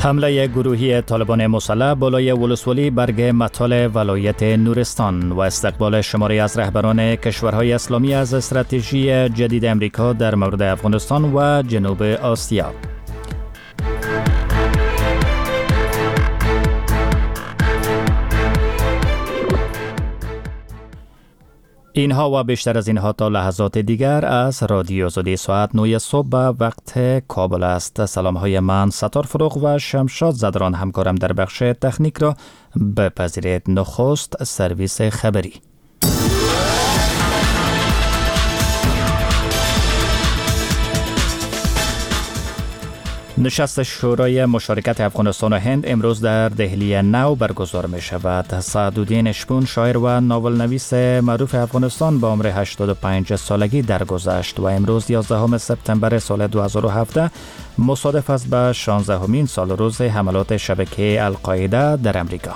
حمله گروهی طالبان مسلح بالای ولسوالی برگ مطال ولایت نورستان و استقبال شماری از رهبران کشورهای اسلامی از استراتژی جدید امریکا در مورد افغانستان و جنوب آسیا. اینها و بیشتر از اینها تا لحظات دیگر از رادیو آزادی ساعت 9 صبح به وقت کابل است. سلام های من ستار فروغ و شمشاد زدران همکارم در بخش تکنیک را بپذیرید. نخست سرویس خبری. نشست شورای مشارکت افغانستان و هند امروز در دهلی نو برگزار می شود. سعدالدین اشپون شاعر و ناول نویس معروف افغانستان با عمر 85 سالگی درگذشت و امروز 11 سپتامبر سال 2017 مصادف است به 16مین سال روز حملات شبکه القاعده در امریکا.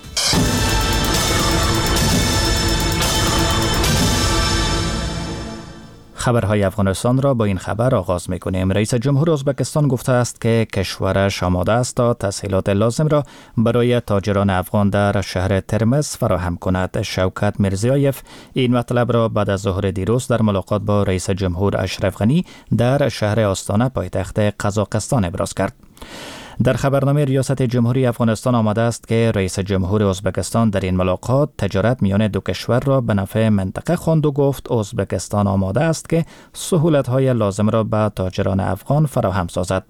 خبرهای افغانستان را با این خبر آغاز می‌کنیم. رئیس جمهور ازبکستان گفته است که کشورش آماده است تا تسهیلات لازم را برای تاجران افغان در شهر ترمز فراهم کند. شوکت میرزیایف این مطلب را بعد از ظهر دیروز در ملاقات با رئیس جمهور اشرف غنی در شهر آستانه پایتخت قزاقستان ابراز کرد. در خبرنامه ریاست جمهوری افغانستان آمده است که رئیس جمهور ازبکستان در این ملاقات تجارت میان دو کشور را به نفع منطقه خواند و گفت ازبکستان آماده است که سهولت‌های لازم را به تاجران افغان فراهم سازد.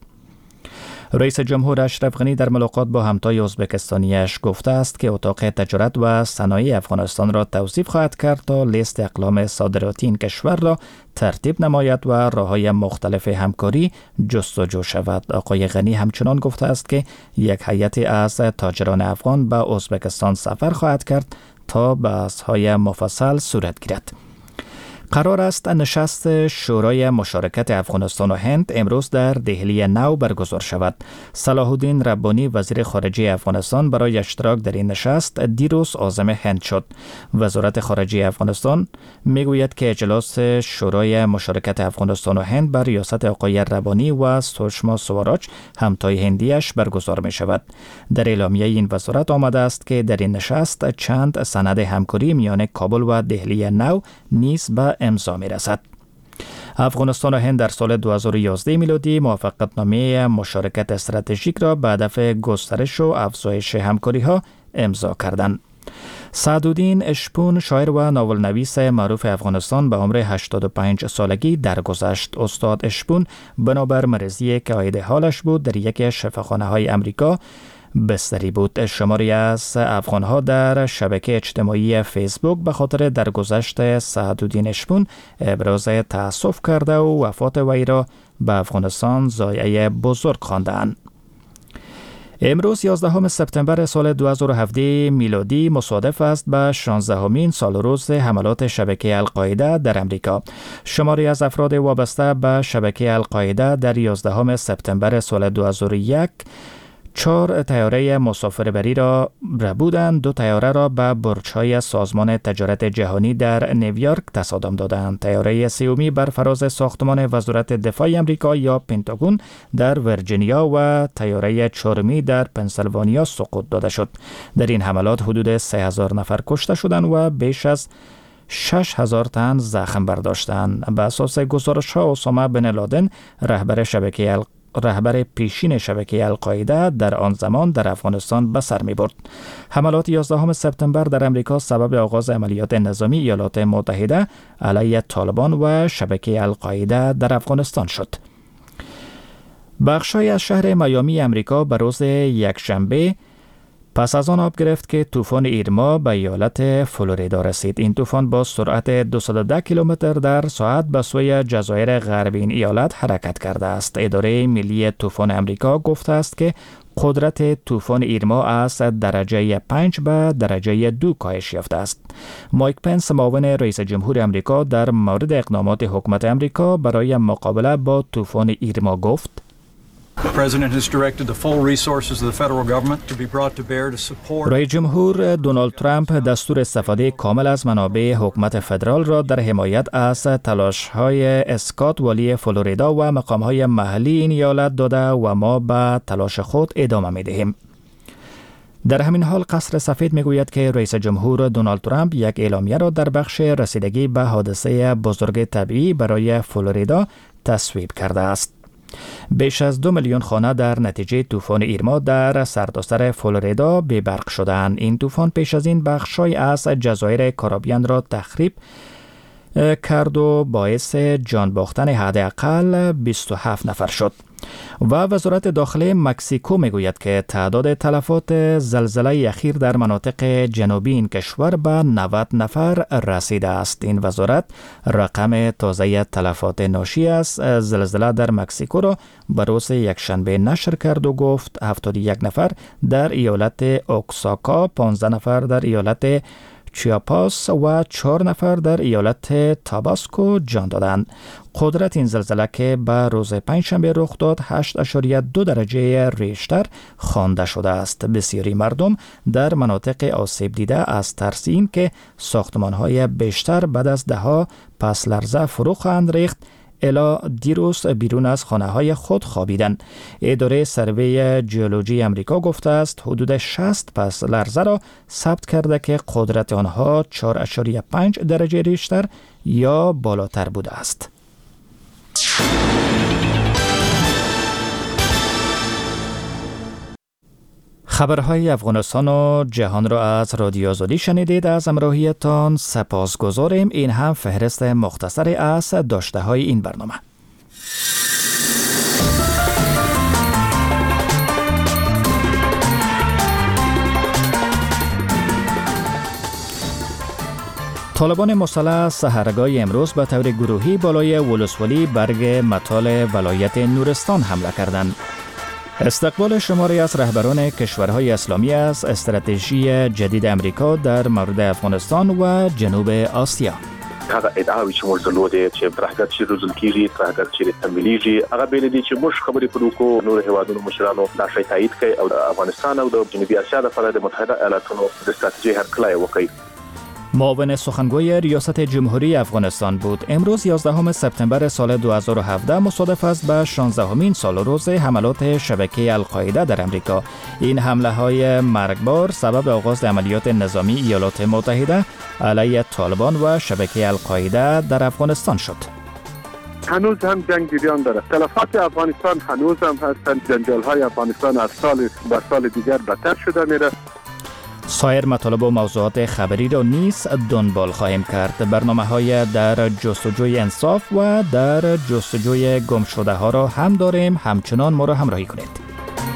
رئیس جمهور اشرف غنی در ملاقات با همتای ازبکستانیش گفته است که اتاق تجارت و صنایع افغانستان را توصیف خواهد کرد تا لیست اقلام صادراتی این کشور را ترتیب نماید و راه‌های مختلف همکاری جستجو شود. آقای غنی همچنان گفته است که یک هیئتی از تاجران افغان به ازبکستان سفر خواهد کرد تا بحث‌های مفصل صورت گیرد. قرار است نشست شورای مشارکت افغانستان و هند امروز در دهلی نو برگزار شود. صلاح الدین ربانی وزیر خارجه افغانستان برای اشتراک در این نشست دیروز عازم هند شد. وزارت خارجه افغانستان میگوید که اجلاس شورای مشارکت افغانستان و هند بر ریاست آقای ربانی و سوشما سواراج همتای هندیش برگزار می شود. در اعلامیه این وزارت آمده است که در این نشست چند سند همکاری میان کابل و دهلی نو نیز به امضا می رسد. افغانستان و هند در سال 2011 میلادی موافقتنامه مشارکت استراتژیک را به هدف گسترش و افزایش همکاری ها امضا کردند. سعدالدین اشپون شاعر و ناول نویس معروف افغانستان به عمر 85 سالگی درگذشت. استاد اشپون بنابر مریضی که عاید حالش بود در یکی از شفاخانه‌های امریکا بستری بود. شماری از افغان‌ها در شبکه اجتماعی فیسبوک به خاطر درگذشت سعدالدین اشپون ابراز تأسف کرده و وفات وی را به افغانستان ضایعه بزرگ خواندند. امروز 11 سپتامبر سال 2017 میلادی مصادف است به 16مین سال روز حملات شبکه القاعده در امریکا. شماری از افراد وابسته به شبکه القاعده در 11 سپتامبر سال 2001 4 طیاره مسافربری را بودند. 2 طیاره را به برج‌های سازمان تجارت جهانی در نیویورک تصادم دادند. طیاره سومی بر فراز ساختمان وزارت دفاع آمریکا یا پنتاگون در ورجینیا و طیاره 4می در پنسیلوانیا سقوط داده شد. در این حملات حدود 3000 نفر کشته شدند و بیش از 6000 تن زخم برداشتند. به اساس گزارش‌ها اسامه بن لادن رهبر پیشین شبکه القاعده در آن زمان در افغانستان به سر می برد. حملات 11 سپتامبر در امریکا سبب آغاز عملیات نظامی ایالات متحده علیه طالبان و شبکه القاعده در افغانستان شد. بخش‌های از شهر میامی امریکا به روز یکشنبه پس از آن آب گرفت که طوفان ایرما به ایالت فلوریدا رسید. این طوفان با سرعت 210 کیلومتر در ساعت به سوی جزایر غربی این ایالت حرکت کرده است. اداره ملی طوفان امریکا گفته است که قدرت طوفان ایرما از درجه 5 به درجه 2 کاهش یافته است. مایک پنس معاون رئیس جمهور امریکا در مورد اقدامات حکومت امریکا برای مقابله با طوفان ایرما گفت: رئیس جمهور دونالد ترامپ دستور استفاده کامل از منابع حکومت فدرال را در حمایت از تلاش‌های اسکات والی فلوریدا و مقام‌های محلی این ایالت داده و ما به تلاش خود ادامه می‌دهیم. در همین حال قصر سفید میگوید که رئیس جمهور دونالد ترامپ یک اعلامیه را در بخش رسیدگی به حادثه بزرگ طبیعی برای فلوریدا تصویب کرده است. بیش از 2 میلیون خانه در نتیجه طوفان ایرما در سرتاسر فلوریدا بی برق شدند. این طوفان پیش از این بخش‌های از جزایر کارائیبیان را تخریب کرد و باعث جان باختن حداقل 27 نفر شد. و وزارت داخلی مکزیکو میگوید که تعداد تلفات زلزله اخیر در مناطق جنوبی این کشور به 90 نفر رسیده است. این وزارت رقم تازه تلفات ناشی از زلزله در مکزیکو را به روز یکشنبه نشر کرد و گفت 71 نفر در ایالت اوکساکا، 15 نفر در ایالت چیاپاس و 4 نفر در ایالت تاباسکو جان دادند. قدرت این زلزله که به روز پنجشنبه رخ داد 8.2 درجه ریشتر خوانده شده است. بسیاری مردم در مناطق آسیب دیده از ترس این که ساختمان‌های بیشتر بعد از ده‌ها پس لرزه فرو خواهند ریخت الا دیروز بیرون از خانه‌های خود خوابیدند. اداره سروی ژئولوژی امریکا گفته است حدود 60 پس لرزه را ثبت کرده که قدرت آنها 4.5 درجه ریشتر یا بالاتر بوده است. خبرهای افغانستان و جهان را از رادیو آزادی شنیدید. از همراهیتان سپاسگزاریم. این هم فهرست مختصری از داشته های این برنامه. طالبان مسلح سحرگاه امروز به طور گروهی بالای ولسوالی برگ مطال ولایت نورستان حمله کردند. استقبال شماری از رهبران کشورهای اسلامی از استراتژی جدید امریکا در مورد افغانستان و جنوب آسیا. هغه ادعاوی چې موږ درلودې چې ترهګر چې روزل کیږي ترهګر چې تمویلېږي هغه بیل دي چې موږ خبرې کړو کو نور هیوادونو مشرانو دا شی تایید کوي او د افغانستان او د جنوبي اسیا لپاره د متحده ایالاتونو د استراتژي هرکلی وکړي. معاون سخنگوی ریاست جمهوری افغانستان بود. امروز 11 سپتامبر سال 2017 مصادف است با 16مین سال روز حملات شبکه القاعده در امریکا. این حمله های مرگبار سبب آغاز عملیات نظامی ایالات متحده علیه طالبان و شبکه القاعده در افغانستان شد. هنوز هم جنگ جریان داره. تلفات افغانستان هنوز هم هستند. جنجال های افغانستان از سال به سال دیگر بدتر شده میره. سایر مطالب و موضوعات خبری را نیز دنبال خواهیم کرد. برنامه‌های در جستجوی انصاف و در جستجوی گم شده ها را هم داریم. همچنان ما را همراهی کنید.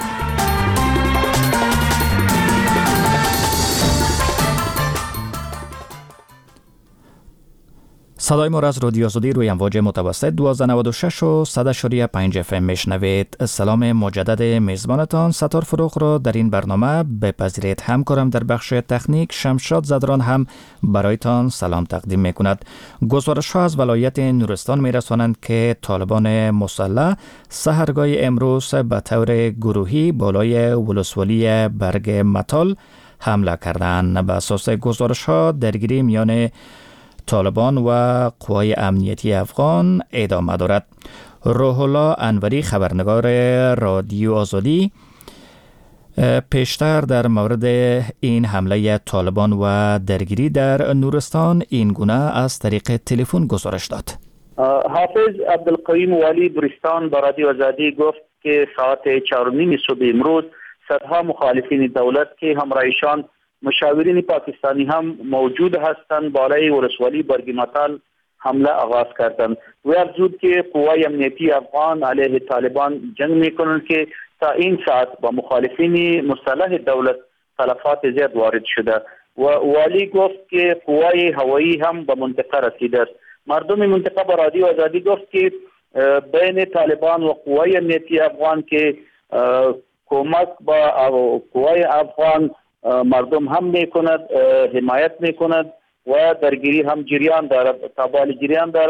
صدای ما را از رادیو آزادی روی امواج متوسط 1296 و 100.5 FM میشنوید. سلام مجدد میزبانتان ستار فروغ را در این برنامه بپذیرید. همکارم در بخش تکنیک شمشاد زدران هم برایتان سلام تقدیم میکند. گزارش ها از ولایت نورستان میرسانند که طالبان مسلح سحرگاه امروز به طور گروهی بالای ولسوالی برگ مطال حمله کردند. به اساس گزارش ها درگیری میان طالبان و قوای امنیتی افغان ادامه دارد. روح الله انوری خبرنگار رادیو آزادی پیشتر در مورد این حمله طالبان و درگیری در نورستان این گونه از طریق تلفن گزارش داد. حافظ عبدالقیوم والی بریستان با رادیو آزادی گفت که ساعت 4:30 صبح امروز صدها مخالفین دولت که همراهشان مشاورین پاکستانی هم موجود هستند بالای ولسوالی برگ مطال حمله آغاز کردند. و افزود که قوای امنیتی افغان علیه طالبان جنگ میکنند که تا این ساعت با مخالفین مسلح دولت تلفات زیاد وارد شده. و والی گفت که قوای هوایی هم به منطقه رسیده است. مردم منطقه با رادیو آزادی گفت که بین طالبان و قوای امنیتی افغان که کمک با قوای افغان مردم هم میکند، حمایت میکند و درگیری هم جریان دارد، تابال جریان دارد.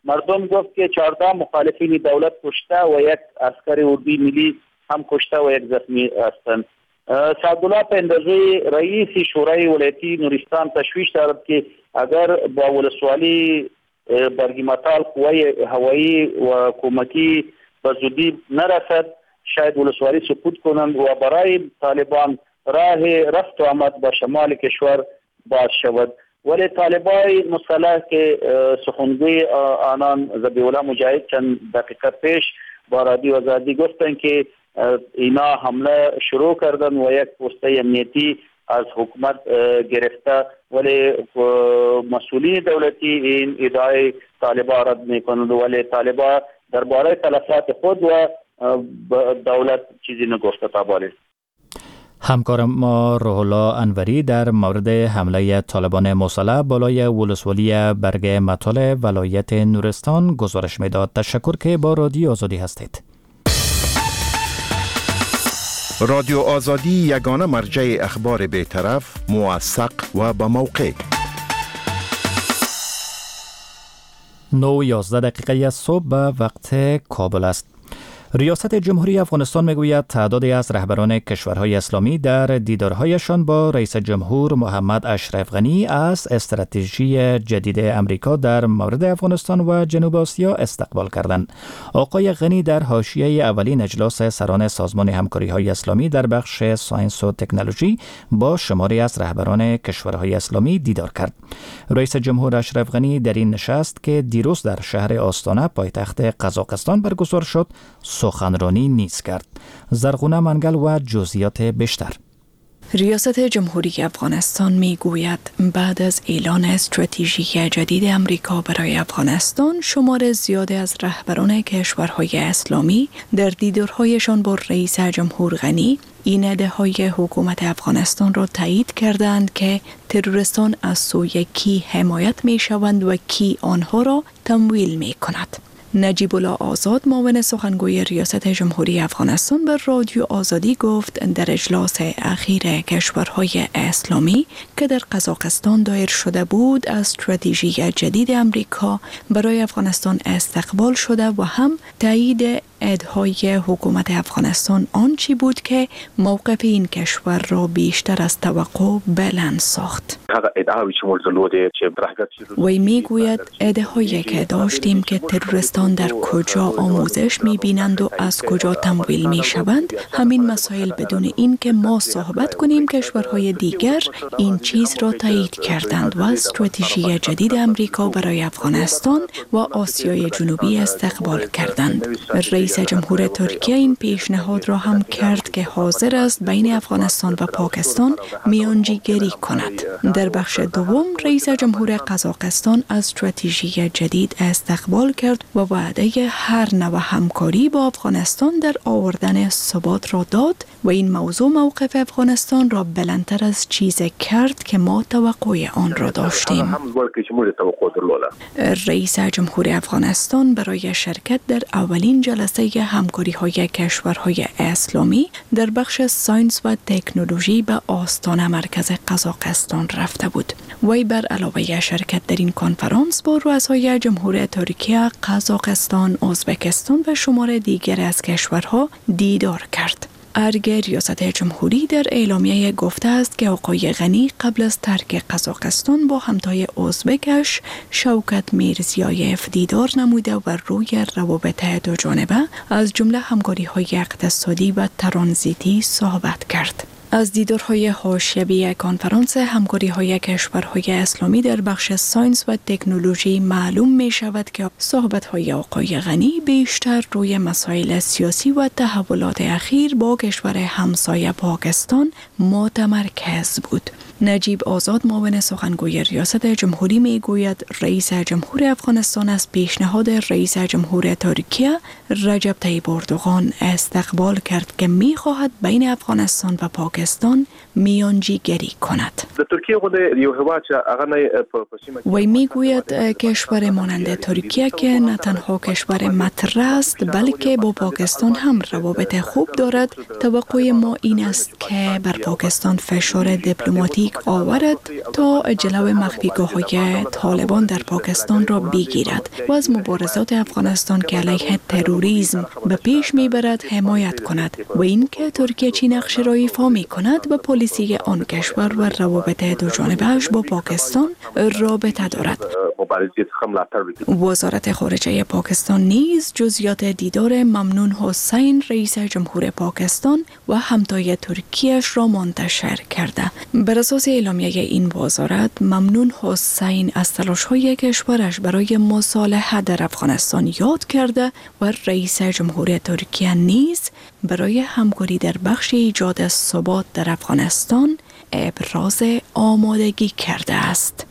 مردم گفت که 14 مخالفین دولت کشته و یک عسکر اردوی ملی هم کشته و یک زخمی هستند. سعدالله پیندزوی رئیس شورای ولایتی نورستان تشویش دارد که اگر با ولسوالی برگیمتال قوای هوایی و کمکی به زودی نرسد شاید ولسوالی سقوط کنند و برای طالبان راه رفت و آمد به شمال کشور باز شود. ولی طالبای مسلح که سخنگوی آنان ذبیح الله مجاهد چند دقیقه پیش با رادیو آزادی گفتند که اینا حمله شروع کردن و یک پسته امنیتی از حکومت گرفته، ولی مسئولین دولتی این ادعای طالبان رد میکنند، ولی طالبان درباره تلفات خود و دولت چیزی نگفته. تابالی همکار ما روح الله انوری در مورد حمله طالبان مسلح بالای ولسوالی برگ مطال ولایت نورستان گزارش میداد. تشکر که با رادیو آزادی هستید. رادیو آزادی یگانه مرجع اخبار بی‌طرف، موثق و با موقع. 9:11 صبح به وقت کابل است. ریاست جمهوری افغانستان میگوید تعدادی از رهبران کشورهای اسلامی در دیدارهایشان با رئیس جمهور محمد اشرف غنی از استراتژی جدید امریکا در مورد افغانستان و جنوب آسیا استقبال کردند. آقای غنی در حاشیه اولین اجلاس سران سازمان همکاری‌های اسلامی در بخش ساینس و تکنولوژی با شماری از رهبران کشورهای اسلامی دیدار کرد. رئیس جمهور اشرف غنی در این نشست که دیروز در شهر آستانه پایتخت قزاقستان برگزار شد سخنرانی نیز کرد. زرغونه منگل و جزئیات بیشتر. ریاست جمهوری افغانستان می گوید بعد از اعلان استراتژی جدید امریکا برای افغانستان شمار زیادی از رهبران کشورهای اسلامی در دیدارهایشان با رئیس جمهور غنی این ادعاهای حکومت افغانستان را تایید کردند که تروریستان از سوی کی حمایت می شوند و کی آنها را تمویل می کند. نجیب الله آزاد معاون سخنگوی ریاست جمهوری افغانستان به رادیو آزادی گفت در اجلاس اخیر کشورهای اسلامی که در قزاقستان دایر شده بود از استراتژی جدید امریکا برای افغانستان استقبال شده و هم تایید ادعای حکومت افغانستان آنچه بود که موقف این کشور را بیشتر از توقع بلند ساخت. وی میگوید ادعایی که داشتیم که تروریستان در کجا آموزش میبینند و از کجا تمویل میشوند، همین مسائل بدون این که ما صحبت کنیم کشورهای دیگر این چیز را تایید کردند و استراتژی جدید امریکا برای افغانستان و آسیای جنوبی استقبال کردند. رئیس جمهور ترکیه این پیشنهاد را هم کرد که حاضر است بین افغانستان و پاکستان میانجیگری کند. در بخش دوم رئیس جمهور قزاقستان از استراتژی جدید استقبال کرد و وعده هر نوع همکاری با افغانستان در آوردن ثبات را داد و این موضوع موقف افغانستان را بلندتر از چیزی کرد که ما توقع آن را داشتیم. رئیس جمهور افغانستان برای شرکت در اولین جلسه همکاری‌های کشورهای اسلامی در بخش ساینس و تکنولوژی به آستانه مرکز قزاقستان رفته بود. وی بر علاوه شرکت در این کنفرانس با رؤسای جمهور ترکیه، قزاقستان، ازبکستان و شمار دیگر از کشورها دیدار کرد. ارگ ریاست جمهوری در اعلامیه گفته است که آقای غنی قبل از ترک قزاقستان با همتای ازبکش شوکت میرزیایف دیدار نموده و روی روابط دو جانبه از جمله همکاری‌های اقتصادی و ترانزیتی صحبت کرد. از دیدارهای حاشیه‌ای کنفرانس همکاری‌های کشورهای اسلامی در بخش ساینس و تکنولوژی معلوم می شود که صحبت‌های آقای غنی بیشتر روی مسائل سیاسی و تحولات اخیر با کشور همسایه پاکستان متمرکز بود. نجیب آزاد معاون سخنگوی ریاست جمهوری می گوید رئیس جمهور افغانستان از پیشنهاد رئیس جمهور ترکیه رجب طیب اردوغان استقبال کرد که می خواهد بین افغانستان و پاکستان میانجیگری کند. در ترکیه خود یو هوا چې هغه نه وی میگوید کشور مانند ترکیه که نه تنها کشور مطرح است بلکه با پاکستان هم روابط خوب دارد، توقع ما این است که بر پاکستان فشار دیپلماتیک آورد تا جلو مخفیگاه‌های طالبان در پاکستان را بگیرد و از مبارزات افغانستان که علیه تروریسم به پیش میبرد حمایت کند و اینکه ترکیه چی نقش را ایفا می‌کند به پلیسی آن کشور و روابط دوجانبه‌اش با پاکستان رابطه دارد. وزارت خارجه پاکستان نیز جزئیات دیدار ممنون حسین رئیس جمهور پاکستان و همتای ترکیه‌اش را منتشر کرده. بر اساس اعلامیه این وزارت، ممنون حسین از تلاش‌های کشورش برای مصالحه در افغانستان یاد کرده و رئیس جمهور ترکیه نیز برای همکاری در بخش ایجاد ثبات در افغانستان ابراز آمادگی کرده است.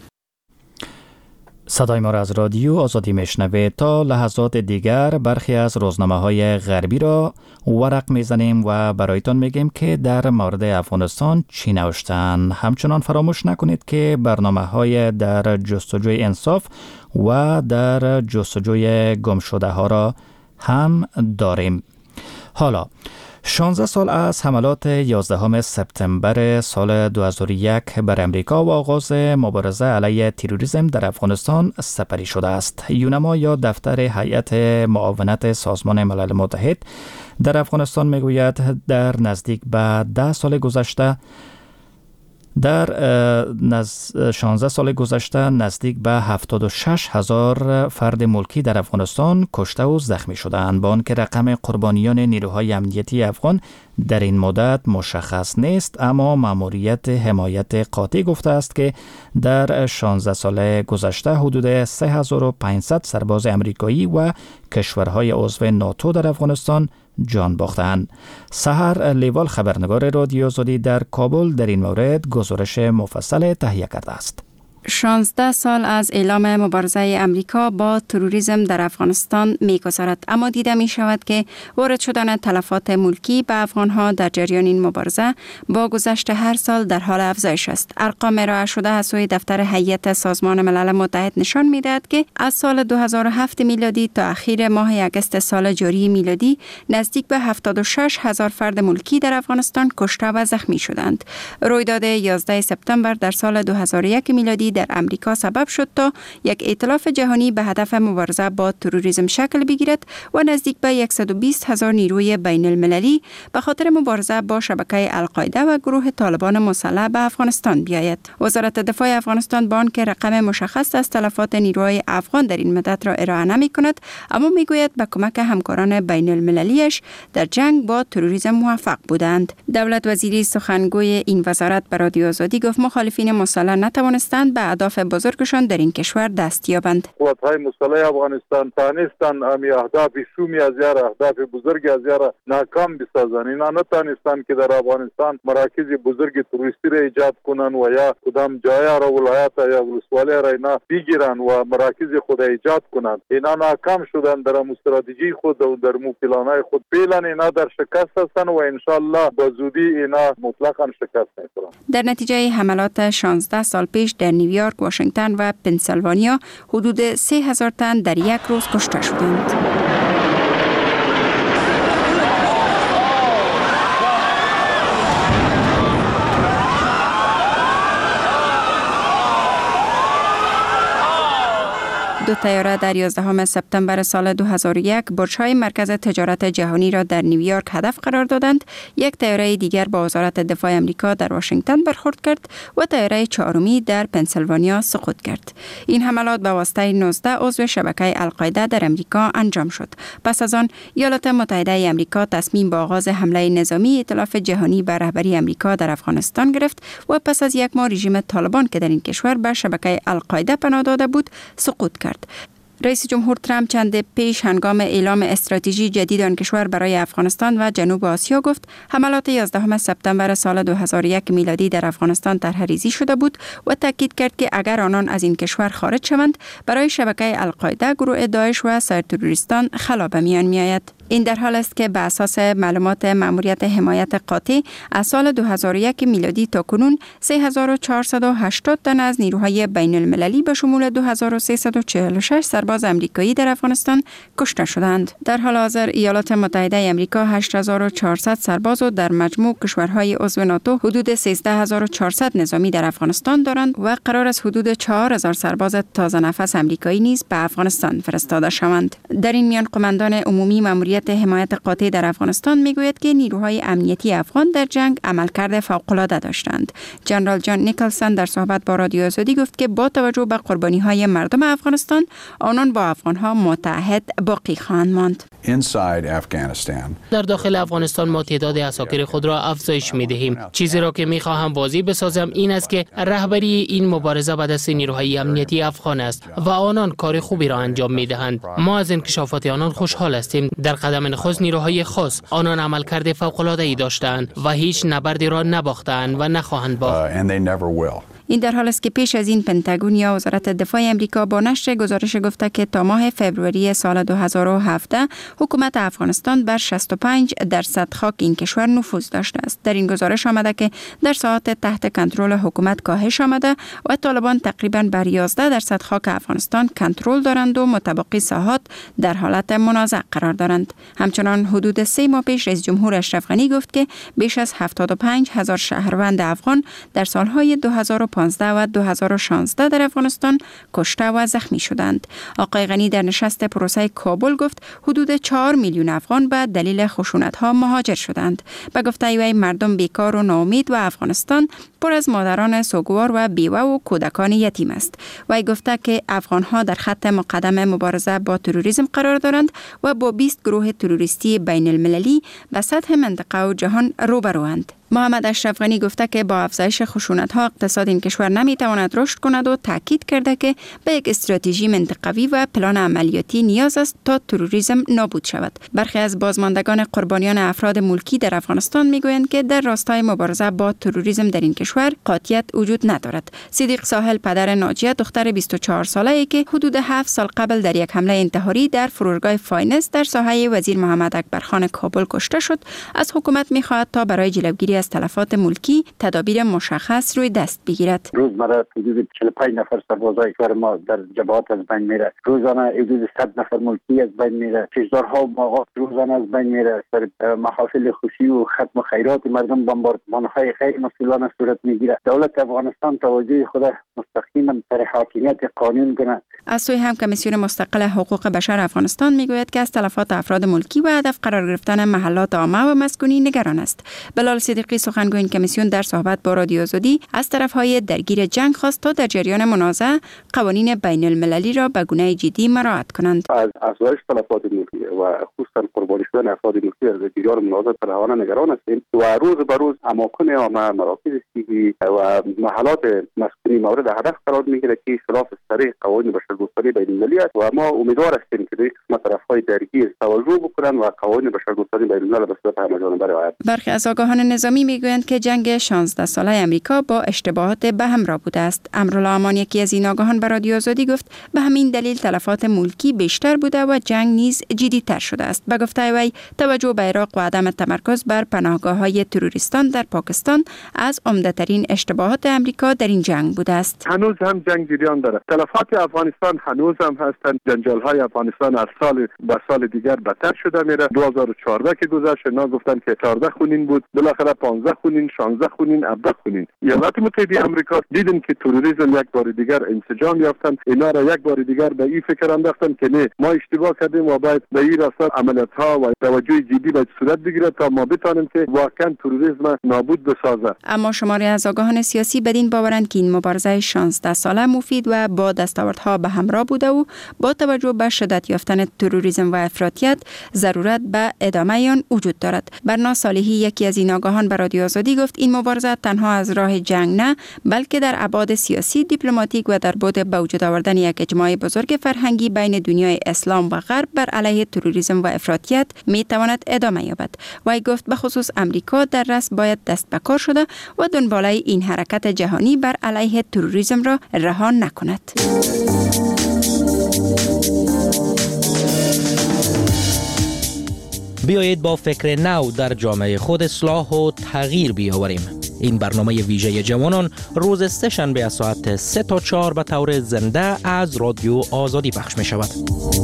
صدای ما را از رادیو آزادی میشنوید. تا لحظات دیگر برخی از روزنامه‌های غربی را ورق میزنیم و برایتان میگیم که در مورد افغانستان چی نوشتن. همچنان فراموش نکنید که برنامه‌های در جستجوی انصاف و در جستجوی گمشده ها را هم داریم. حالا 16 سال از حملات 11 سپتامبر سال 2001 بر امریکا و آغاز مبارزه علیه تروریسم در افغانستان سپری شده است. یونما یا دفتر هیئت معاونت سازمان ملل متحد در افغانستان میگوید در نزدیک به 10 سال گذشته در 16 سال گذشته نزدیک به 76,000 فرد ملکی در افغانستان کشته و زخمی شدند، با آنکه رقم قربانیان نیروهای امنیتی افغان در این مدت مشخص نیست، اما ماموریت حمایت قاطع گفته است که در 16 سال گذشته حدود 3500 سرباز امریکایی و کشورهای عضو ناتو در افغانستان جان باختند. سحر لیوال خبرنگار رادیو آزادی در کابل در این مورد گزارش مفصل تهیه کرده است. 16 سال از اعلام مبارزه امریکا با تروریسم در افغانستان می‌گذرد، اما دیده می شود که وارد شدن تلفات ملکی به افغانها در جریان این مبارزه با گذشت هر سال در حال افزایش است. ارقام ارائه شده از سوی دفتر هیئت سازمان ملل متحد نشان می‌دهد که از سال 2007 میلادی تا اخیر ماه اگست سال جاری میلادی نزدیک به 76,000 فرد ملکی در افغانستان کشته و زخمی شدند. رویداد 11 سپتامبر در سال 2001 میلادی در امریکا سبب شد تا یک ائتلاف جهانی به هدف مبارزه با تروریسم شکل بگیرد و نزدیک به 120,000 نیروی بین المللی به خاطر مبارزه با شبکه القاعده و گروه طالبان مسلح به افغانستان بیاید. وزارت دفاع افغانستان با آنکه رقم مشخص از تلفات نیروهای افغان در این مدت را ارائه نمی کند، اما می گوید به کمک همکاران بین المللیش در جنگ با تروریسم موفق بودند. دولت وزیری سخنگوی این وزارت به رادیو آزادی گفت مخالفین مسلح نتوانستند به اهداف بزرگشان در این کشور دست یابند. قوت‌های مسلح افغانستان توانستند امی اهداف شومی از یار اهداف بزرگ از یار ناکام بسازند. اینا نتوانستند که در افغانستان مراکز بزرگ توریستی را ایجاد کنند و یا کدام جای را ولایت یا ولسوالی را اینا بگیرند و مراکز خود ایجاد کنند. اینا ناکام شدند در استراتژی خود و در پلان‌های خود. فعلا اینا در شکست هستند و ان شاء الله با زودی اینا مطلقاً شکست می‌خورند. در نتیجه حملات 16 سال پیش در نیویورک، واشنگتن و پنسیلوانیا حدود 3,000 تن در یک روز کشته شدند. دو طیاره در 11 سپتامبر سال 2001 برج‌های مرکز تجارت جهانی را در نیویورک هدف قرار دادند. یک طیاره دیگر با وزارت دفاع امریکا در واشنگتن برخورد کرد و طیاره چهارمی در پنسیلوانیا سقوط کرد. این حملات به واسطه 19 عضو شبکه القاعده در امریکا انجام شد. پس از آن ایالات متحده امریکا تصمیم به آغاز حمله نظامی ائتلاف جهانی بر رهبری امریکا در افغانستان گرفت و پس از یک ماه رژیم طالبان که در این کشور به شبکه القاعده پناه داده بود سقوط کرد. رئیس جمهور ترامپ چند پیش هنگام اعلام استراتژی جدید آن کشور برای افغانستان و جنوب آسیا گفت حملات 11 سپتامبر سال 2001 میلادی در افغانستان طرح‌ریزی شده بود و تاکید کرد که اگر آنان از این کشور خارج شوند برای شبکه القاعده، گروه داعش و سایر تروریستان خلا به میان میآید. این در حال است که به اساس معلومات مأموریت حمایت قاطع از سال 2001 میلادی تا کنون 3480 تن از نیروهای بین المللی به شمول 2346 سرباز امریکایی در افغانستان کشته شدند. در حال حاضر ایالات متحده آمریکا 8400 سرباز و در مجموع کشورهای عضو ناتو حدود 13400 نظامی در افغانستان دارند و قرار است حدود 4000 سرباز تازه نفس امریکایی نیز به افغانستان فرستاده شوند. در این میان قماندان عمومی مأموریت حمایت قاطع در افغانستان میگوید که نیروهای امنیتی افغان در جنگ عملکرد فوق‌العاده داشتند. جنرال جان نیکلسن در صحبت با رادیو آزادی گفت که با توجه به قربانی‌های مردم افغانستان آنان با افغان‌ها متحد باقی خواهند ماند. در داخل افغانستان ما تعداد عساکر خود را افزایش می‌دهیم. چیزی را که می‌خواهم واضح بسازم این است که رهبری این مبارزه به دست نیروهای امنیتی افغان است و آنان کار خوبی را انجام می‌دهند. ما از انکشافات آنان خوشحال هستیم. در قدم نخست نیروهای خاص آنان عملکرد فوق‌العاده‌ای داشتند و هیچ نبردی را نباختند و نخواهند باخت. این در حال است که پیش از این پنتاگون یا وزارت دفاع امریکا با نشر گزارش گفته که تا ماه فوریه سال 2017 حکومت افغانستان بر 65% خاک این کشور نفوذ داشته است. در این گزارش آمده که در ساحات تحت کنترل حکومت کاهش آمده و طالبان تقریباً بر 11% خاک افغانستان کنترل دارند و متبقی ساحات در حالت منازع قرار دارند. همچنان حدود 3 ماه پیش رئیس جمهور اشرف غنی گفت که بیش از 75000 شهروند افغان در سالهای 2015 و 2016 در افغانستان کشته و زخمی شدند. آقای غنی در نشست پروسه کابل گفت حدود 4 میلیون افغان به دلیل خشونت‌ها مهاجر شدند. به گفته وی مردم بیکار و ناامید و افغانستان پر از مادران سوگوار و بیوه و کودکان یتیم است. وی گفته که افغان‌ها در خط مقدم مبارزه با تروریسم قرار دارند و با 20 گروه تروریستی بین المللی به سطح منطقه و جهان روبروند. محمد اشرف غنی گفته که با افزایش خشونت‌ها اقتصاد این کشور نمی‌تواند رشد کند و تاکید کرده که به یک استراتژی منطقوی و پلان عملیاتی نیاز است تا تروریسم نابود شود. برخی از بازماندگان قربانیان افراد ملکی در افغانستان می‌گویند که در راستای مبارزه با تروریسم در این کشور قاطعیت وجود ندارد. صدیق ساحل پدر ناجیه دختر 24 ساله‌ای که حدود 7 سال قبل در یک حمله انتحاری در فرودگاه فاینس در ساحه وزیر محمد اکبرخان کابل کشته شد، از حکومت می‌خواهد تا برای جلوگیری از تلفات ملکی تدابیر مشخص روی دست بگیرد. روزمره حدود 45 نفر سربازای کشور ما در جبهات از بین میره. روزانه حدود 100 نفر ملکی از بین میره. کشدارها و باغات روزانه از بین میره. سر محافل خوشی و ختم خیرات مردم بمباردمان‌های غیر مسئولانه صورت میگیره. دولت افغانستان توجه خود مستقیما سر حاکمیت قانون کنه. از سوی هم کمیسیون مستقل حقوق بشر افغانستان میگوید که از تلفات افراد ملکی و هدف قرار گرفتن محلات عامه و مسکونی نگران است. بلال صدیقی سخنگوی این کمیسیون در صحبت با رادیو آزادی از طرفهای درگیر جنگ خواست تا در جریان منازعه قوانین بین المللی را به گونه جدی مراعات کنند. از افزایش تلفات ملکی و خصوصا قربانی شدن افراد ملکی در جریان منازعه فراوان نگران هستیم و روز به روز اماکن عامه، مراکز سیاسی و محلات مسکونی مورد هدف قرار میگیرد که خلاف صریح قوانین بشردوستانه بین المللی است و ما امیدوار هستیم که در طرفهای درگیر توجه بکنند و قوانین بشردوستانه بین الملل به صورت همه‌جانبه رعایت. برخی از آگاهان نظامی میگویند که جنگ 16 ساله امریکا با اشتباهات به همراه بوده است. امرالله امان یکی از این آگاهان به رادیو آزادی گفت به همین دلیل تلفات ملکی بیشتر بوده و جنگ نیز جدی‌تر شده است. به گفته وی توجه به عراق و عدم تمرکز بر پناهگاه‌های تروریستان در پاکستان از عمده‌ترین اشتباهات امریکا در این جنگ بوده است. هنوز هم جنگ جریان داره. تلفات افغانستان هنوز هم هستند. جنجال‌های افغانستان از سال به سال دیگر بدتر شده میره. 2014 که گذشت اینا گفتن که 14 خونین بود، بالاخره 15 خونین، 16 خونین، 17 خونین. ایالات متحده آمریکا دیدن که تروریسم یک بار دیگر انسجام یافتن، اینا را یک بار دیگر به این فکر انداختن که نه ما اشتباه کردیم و باید به این راستا عملیات‌ها و توجه جدی باید صورت بگیره تا ما بتوانیم که واقعا تروریسم نابود بسازه. اما شماری از آگاهان سیاسی بدین باورند که این مبارزه 16 ساله مفید و با دستاوردها به همراه بوده و با توجه به شدت یافتن تروریسم و افراطیت ضرورت به ادامه آن وجود دارد. برنا صالحی یکی از این آگاهان به رادیو آزادی گفت این مبارزه تنها از راه جنگ نه بلکه در ابعاد سیاسی، دیپلماتیک و در بعد به وجود آوردن یک اجماع بزرگ فرهنگی بین دنیای اسلام و غرب بر علیه تروریسم و افراطیت می تواند ادامه یابد. وی گفت به خصوص امریکا در رأس باید دست به کار شده و دنباله این حرکت جهانی بر علیه تروریسم را رها نکند. بیایید با فکر نو در جامعه خود اصلاح و تغییر بیاوریم. این برنامه ویژه جوانان روز سه‌شنبه از ساعت 3 تا 4 به طور زنده از رادیو آزادی پخش می شود.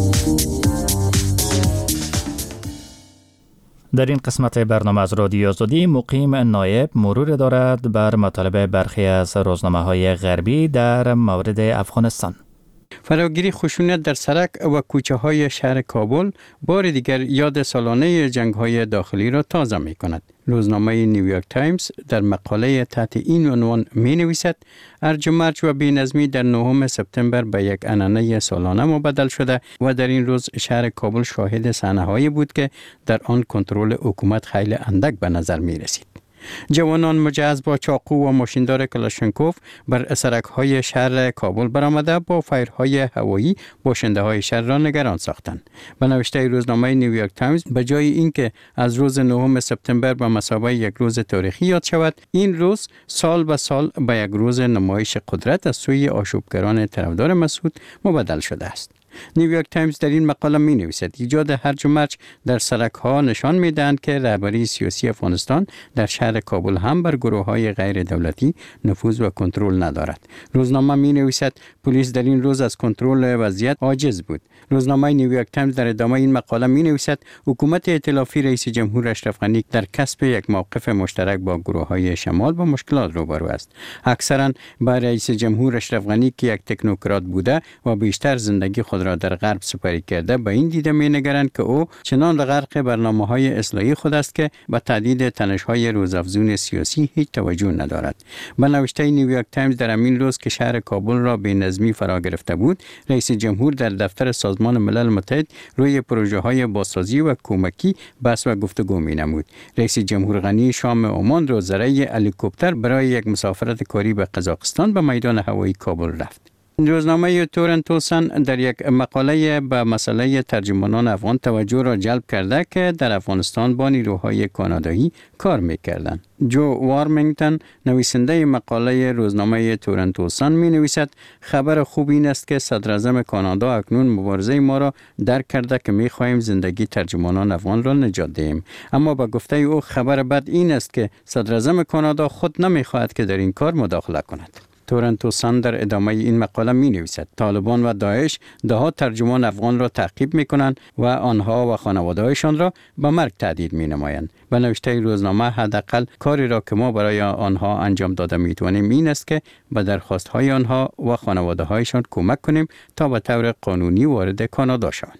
در این قسمت برنامه از رادیو آزادی مقیم نایب مرور دارد بر مطالب برخی از روزنامه‌های غربی در مورد افغانستان. فراگیری خشونت در سرک و کوچه های شهر کابل بار دیگر یاد سالانه جنگ های داخلی را تازه می کند. روزنامه نیویورک تایمز در مقاله تحت این عنوان می نویسد ارج و مرج و بی‌نظمی در 9 سپتامبر به یک عنعنه سالانه مبدل شده و در این روز شهر کابل شاهد صحنه‌هایی بود که در آن کنترل حکومت خیلی اندک به نظر می رسید. جوانان مجهز با چاقو و ماشیندار کلاشینکوف بر سرک‌های شهر کابل برآمده با فایرهای هوایی باشنده‌های شهر را نگران ساختند. به نوشته روزنامه نیویورک تایمز به جای اینکه از روز 9 سپتامبر به مثابه یک روز تاریخی یاد شود، این روز سال به سال به یک روز نمایش قدرت از سوی آشوبگران طرفدار مسعود مبدل شده است. نیویورک تایمز در این مقاله می نویسد ایجاد هرج و مرج در سرک ها نشان می دهند که رهبری سیاسی افغانستان در شهر کابل هم بر گروه های غیر دولتی نفوذ و کنترل ندارد. روزنامه می نویسد پلیس در این روز از کنترل وضعیت عاجز بود. روزنامه نیویورک تایمز در ادامه این مقاله می نویسد حکومت ائتلافی رئیس جمهور اشرف غنی در کسب یک موقف مشترک با گروه های شمال با مشکلات روبرو است. اکثرا با رئیس جمهور اشرف غنی که یک تکنوکرات بوده و بیشتر زندگی خود را در غرب سپری کرده به این دیده می‌نگرند که او چنان غرق برنامه‌های اصلاحی خود است که به تهدید تنش‌های روزافزون سیاسی هیچ توجه ندارد. به نوشته نیویورک تایمز در همین روز که شهر کابل را بی‌نظمی فرا گرفته بود، رئیس جمهور در دفتر سازمان ملل متحد روی پروژه‌های بازسازی و کمکی بحث و گفتگو می‌نمود. رئیس جمهور غنی شام عمان را ذریعه هلیکوپتر برای یک مسافرت کاری به قزاقستان به میدان هوایی کابل رفت. روزنامه تورنتو سن در یک مقاله به مسئله ترجمانان افغان توجه را جلب کرده که در افغانستان با نیروهای کانادایی کار می‌کردند. جو وارمینگتون نویسنده مقاله روزنامه تورنتو سن می نویسد خبر خوب این است که صدر اعظم کانادا اکنون مبارزه ما را درک کرده که می خواهیم زندگی ترجمانان افغان را نجات دهیم. اما با گفته او خبر بد این است که صدر اعظم کانادا خود نمی خواهد که در این کار مداخله کند. تورنتو سن در ادامه این مقاله می نویسد طالبان و داعش دهها ترجمان افغان را تعقیب می کنند و آنها و خانواده‌هایشان را به مرگ تهدید می نمایند. به نوشته روزنامه حداقل کاری را که ما برای آنها انجام داده می توانیم این است که به درخواست‌های آنها و خانواده‌هایشان کمک کنیم تا به طور قانونی وارد کانادا شوند.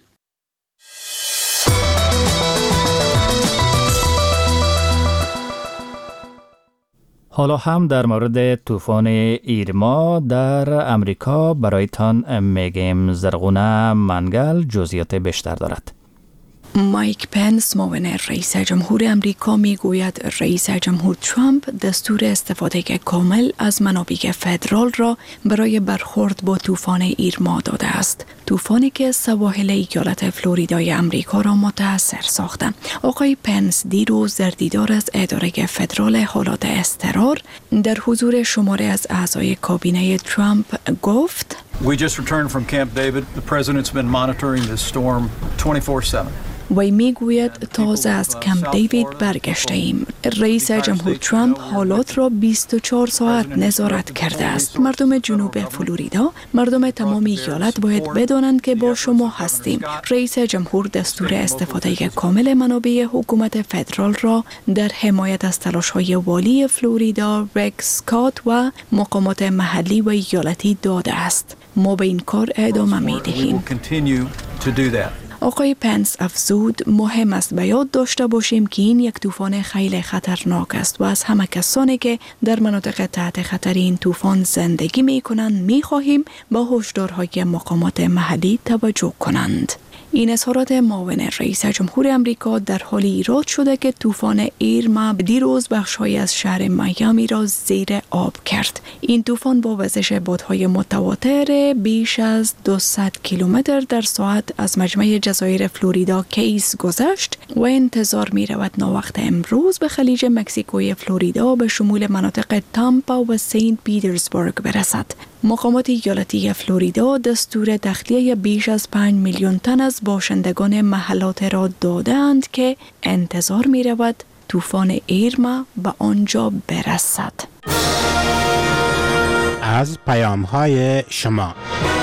حالا هم در مورد طوفان ایرما در امریکا برایتان میگیم. زرغونه منگل جزئیات بیشتر دارد. مایک پنس معاون رئیس جمهور امریکا میگوید رئیس جمهور ترامپ دستور استفاده کامل از منابع فدرال را برای برخورد با طوفان ایرما داده است. طوفانی که سواحل ایالت فلوریدای امریکا را متاثر ساخته. آقای پنس دیروز در دیدار از اداره فدرال حالات اضطرار در حضور شماره از اعضای کابینه ترامپ گفت We just returned from Camp David. The president's been monitoring this storm 24/7. وی میگوید تازه از کمپ دیوید برگشته ایم. رئیس جمهور ترامپ حالات را 24 ساعت نظارت کرده است. مردم جنوب فلوریدا، مردم تمام ایالت باید بدانند که با شما هستیم. رئیس جمهور دستور استفاده کامل منابع حکومت فدرال را در حمایت از تلاش‌های والی فلوریدا، ریک اسکات و مقامات محلی و ایالتی داده است. ما به این کار ادامه می‌دهیم. آقای پنس افزود مهم است به یاد داشته باشیم که این یک طوفان خیلی خطرناک است و از همه کسانی که در مناطق تحت خطر این طوفان زندگی می کنند می خواهیم با هشدارهای مقامات محلی توجه کنند. این اظهارات معاون رئیس جمهور امریکا در حالی ایراد شده که طوفان ایرما دیروز بخش‌های از شهر میامی را زیر آب کرد. این طوفان با وزش بادهای متواتر بیش از 200 کیلومتر در ساعت از مجمع جزایر فلوریدا کیس گذشت و انتظار می رود ناوقت امروز به خلیج مکزیکوی فلوریدا به شمول مناطق تامپا و سنت پیترزبورگ برسد. مقامات ایالتی فلوریدا دستور تخلیه بیش از 5 میلیون تن از باشندگان محلات را دادند که انتظار می رود طوفان ایرما به آنجا برسد. از پیام‌های شما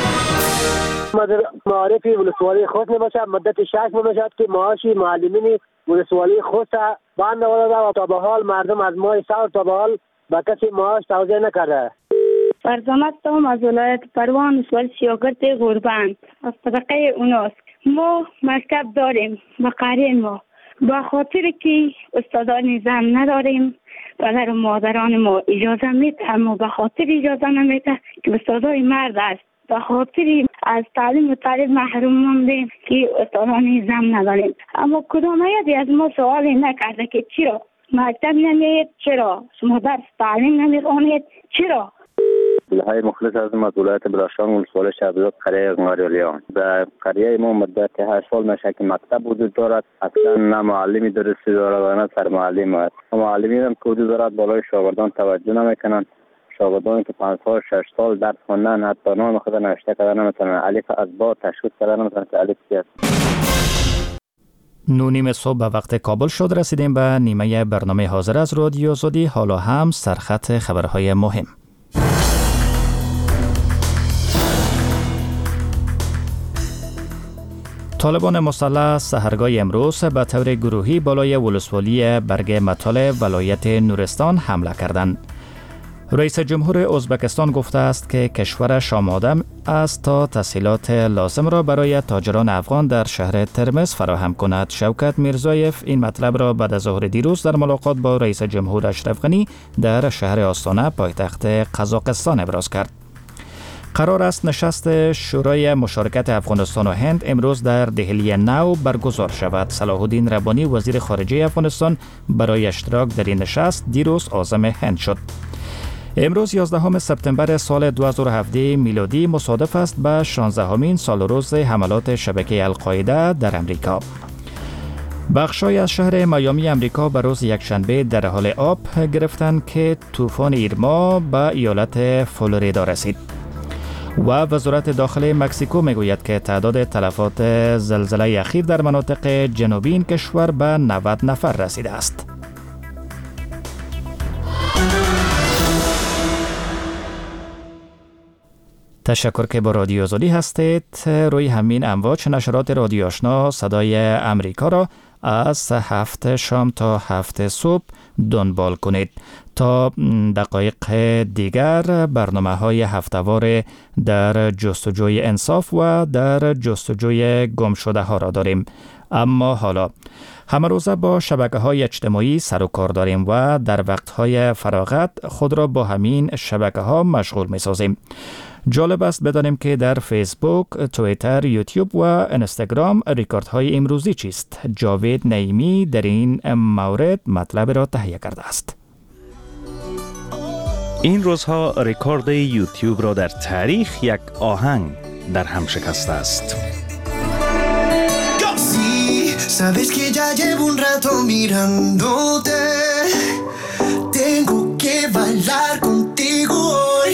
معارف ولسوالی خود نباشد مدت 6 ماه باشد که معاشی معلمین ولسوالی خود بند آورده و تا به حال مردم از ماه سال تا به حال به کسی معاش توزیع نکرده. فرزانه توم از ولایت پروان ولسوالی سیاگرد غربند از طبقه اوناست. ما مکتب داریم به قریه ما با خاطر که استادان زن نداریم پدر و مادران ما اجازه میده اما به خاطر اجازه نمیده که استادای مرد است به خاطر از تعلیم و تعلیم محروم موندیم که استادان زن نداریم. اما کدام یکی از ما سوالی نکرده که چرا مکتب نمیید، چرا شما درس تعلیم نمیخوانید، چرا؟ های مخلص از ولایت بلاشان ولسوالی شهرزاد قریه غنگاریالیان. در قریه ما مدت 8 سال میشه که مکتب وجود دارد، اصلا نه معلمی درستی دارد و نه سرمعلم است. معلمین هم که وجود دارد بالای شاگردان توجه نمیکنند. شاگردانی که 5 سال 6 سال درس خوندن حتی نام خود نوشته کردن نمیتونن، الف از با تشخیص کردن نمیتونن که الف چی است. 9:30 صبح به وقت کابل شد. رسیدیم به نیمه برنامه حاضر از رادیو آزادی. حالا هم سرخط خبرهای مهم. طالبان مسلح سحرگاه امروز به طور گروهی بالای ولسوالی برگ مطالع ولایت نورستان حمله کردند. رئیس جمهور ازبکستان گفته است که کشورش آماده است تا تسهیلات لازم را برای تاجران افغان در شهر ترمز فراهم کند. شوکت میرزایف این مطلب را بعد از ظهر دیروز در ملاقات با رئیس جمهور اشرف غنی در شهر آستانه پایتخت قزاقستان ابراز کرد. قرار است نشست شورای مشارکت افغانستان و هند امروز در دهلی نو برگزار شود. صلاح الدین ربانی وزیر خارجه افغانستان برای اشتراک در این نشست دیروز عازم هند شد. امروز 11 سپتامبر سال 2017 میلادی مصادف است با 16مین سال روز حملات شبکه القاعده در امریکا. بخشای از شهر میامی امریکا به روز یکشنبه در حال آب گرفتند که طوفان ایرما به ایالت فلوریدا رسید. و وزارت داخلی مکزیکو میگوید که تعداد تلفات زلزله اخیر در مناطق جنوبی این کشور به 90 نفر رسیده است. تشکر که با رادیو آزادی هستید. روی همین امواج نشرات رادیو آشنا صدای امریکا را از 7 شام تا 7 صبح دنبال کنید. تا دقایق دیگر برنامه های هفته‌وار در جستجوی انصاف و در جستجوی گم شده ها را داریم. اما حالا همه روزه با شبکه‌های اجتماعی سر و کار داریم و در وقت‌های فراغت خود را با همین شبکه‌ها مشغول می‌سازیم. جالب است بدانیم که در فیسبوک، توییتر، یوتیوب و اینستاگرام ریکاردهای امروزی چیست؟ جاوید نعیمی در این مورد مطلب را تهیه کرده است. این روزها ریکارد یوتیوب را در تاریخ یک آهنگ در هم شکسته است. Sabes que ya llevo un rato mirándote. Tengo que bailar contigo hoy.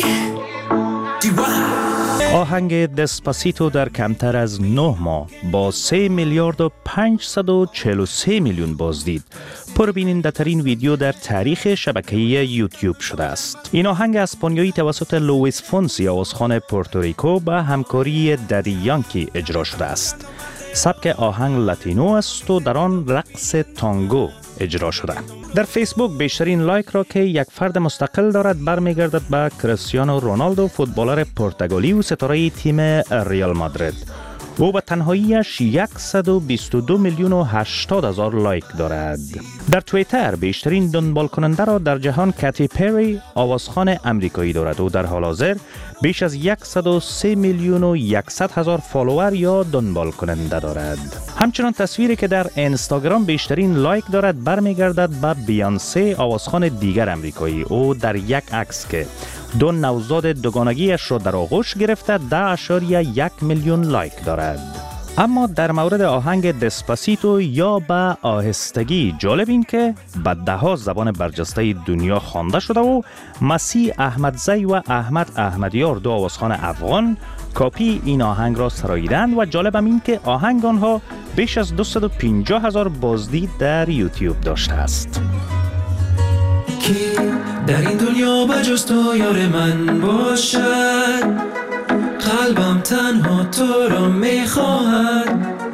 آهنگ دسپاسیتو در کمتر از 9 ماه با 3 میلیارد و 543 میلیون بازدید پربیننده ترین ویدیو در تاریخ شبکه یوتیوب شده است. این آهنگ اسپانیایی توسط لوئیس فونسی آوازخوان پورتوریکو با همکاری دادی یانکی اجرا شده است. سبک آهنگ لاتینو است و در آن رقص تانگو اجرا شده. در فیسبوک بیشترین لایک را که یک فرد مستقل دارد برمیگردد به کریستیانو رونالدو، فوتبالر پرتغالی و ستاره تیم ریال مادرید. او به تنهاییش 122 میلیون و 80 هزار لایک دارد. در توییتر بیشترین دنبال کننده را در جهان کاتی پری، آوازخوان امریکایی دارد و در حال حاضر بیش از 103 میلیون و 100 هزار فالوور یا دنبال کننده دارد. همچنان تصویری که در اینستاگرام بیشترین لایک دارد برمیگردد به بیانسه، آوازخوان دیگر امریکایی. او در یک عکس که 2 نوزاد دوگانگیش را در آغوش گرفته 10.1 میلیون لایک دارد. اما در مورد آهنگ دسپاسیتو یا به آهستگی جالب این که به ده‌ها زبان برجسته دنیا خوانده شده و مسیح احمدزی و احمد احمدیار، دو آوازخوان افغان، کاپی این آهنگ را سراییدند و جالبم این که آهنگ آنها بیش از 250,000 بازدید در یوتیوب داشته است. کی در این دنیا بجز تو یار من باشد، قلبم تنها تو را میخواهد.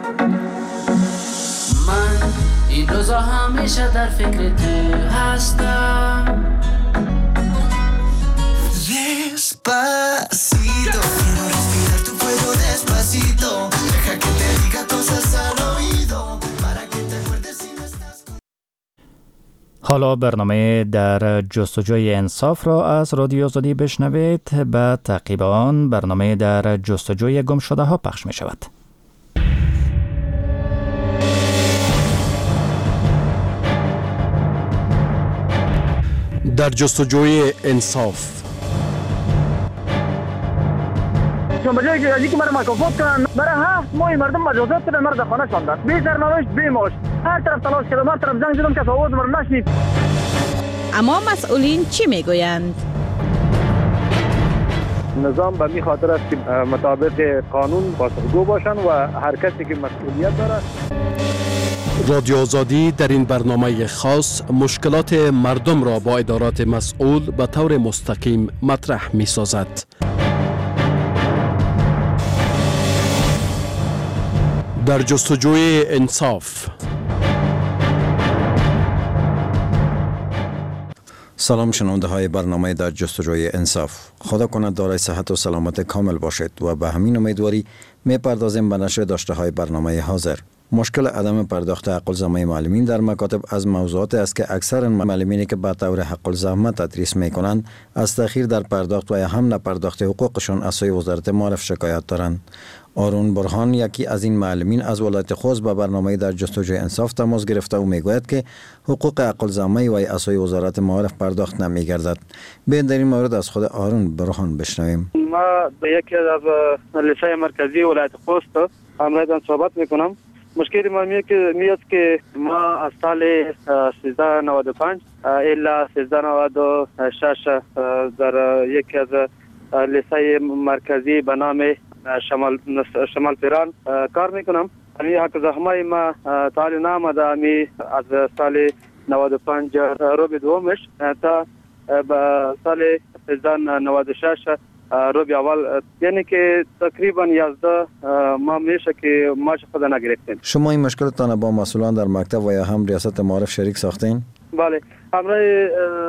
من این روزا همیشه در فکر تو هستم. Despacito, quiero respirar tu fuego despacito. Deja que te diga cosas al oído para que te acuerdes si no estás. حالا برنامه در جستجوی انصاف را از رادیو آزادی بشنوید. به تعقیب آن برنامه در جستجوی گم شده ها پخش می شود. در جستجوی انصاف. بجای که که مرا مکافات کنن، برای 7 ماه مردم مجازات دادن، مرا در خانه شاندن، بی سرنوشت بی معاش. هر طرف تلاش کردم، هر طرف زنگ زدم، کس آواز مرا نشنید. اما مسئولین چی میگویند؟ نظام به می خاطر است که مطابق قانون پاسخگو باشن و هر کسی که مسئولیت داره. رادیو آزادی در این برنامه خاص مشکلات مردم را با ادارات مسئول به طور مستقیم مطرح می سازد. در جستجوی انصاف. سلام شنونده های برنامه در جستجوی انصاف. خدا کند دارای صحت و سلامت کامل باشید و به همین امیدواری می پردازیم به نشر داشته های برنامه حاضر. مشکل عدم پرداخت حق الزحمه معلمین در مکاتب از موضوعات است که اکثر معلمینی که به طور حق الزحمه تدریس می کنند از تأخیر در پرداخت و یا هم نپرداخت حقوقشان از سوی وزارت معارف شکایت دارند. آرون برهان یکی از این معلمین از ولایت خوست به برنامه در جستجوی انصاف تماس گرفته و میگوید که حقوق حق الزحمه و از سوی وزارت معارف پرداخت نمیگردد. بیاین در این مورد از خود آرون برهان بشنویم. ما به یکی از لیسه مرکزی ولایت خوست امروز صحبت میکنم. مشکلی ما میاد که ما از سال 1395 الی 1396 در یکی از لیسه مرکزی به نام شمال پیران کار میکنم. امی حق زحمه ما تعالی نامده امی از سال 95 روبی دومش تا به سال 1396 روبی اول، یعنی که تقریبا 11 ماه میشه که ما خود نگرفتیم. شما این مشکلتان با مسئولان در مکتب و یا هم ریاست معارف شریک ساختین؟ بله، امرای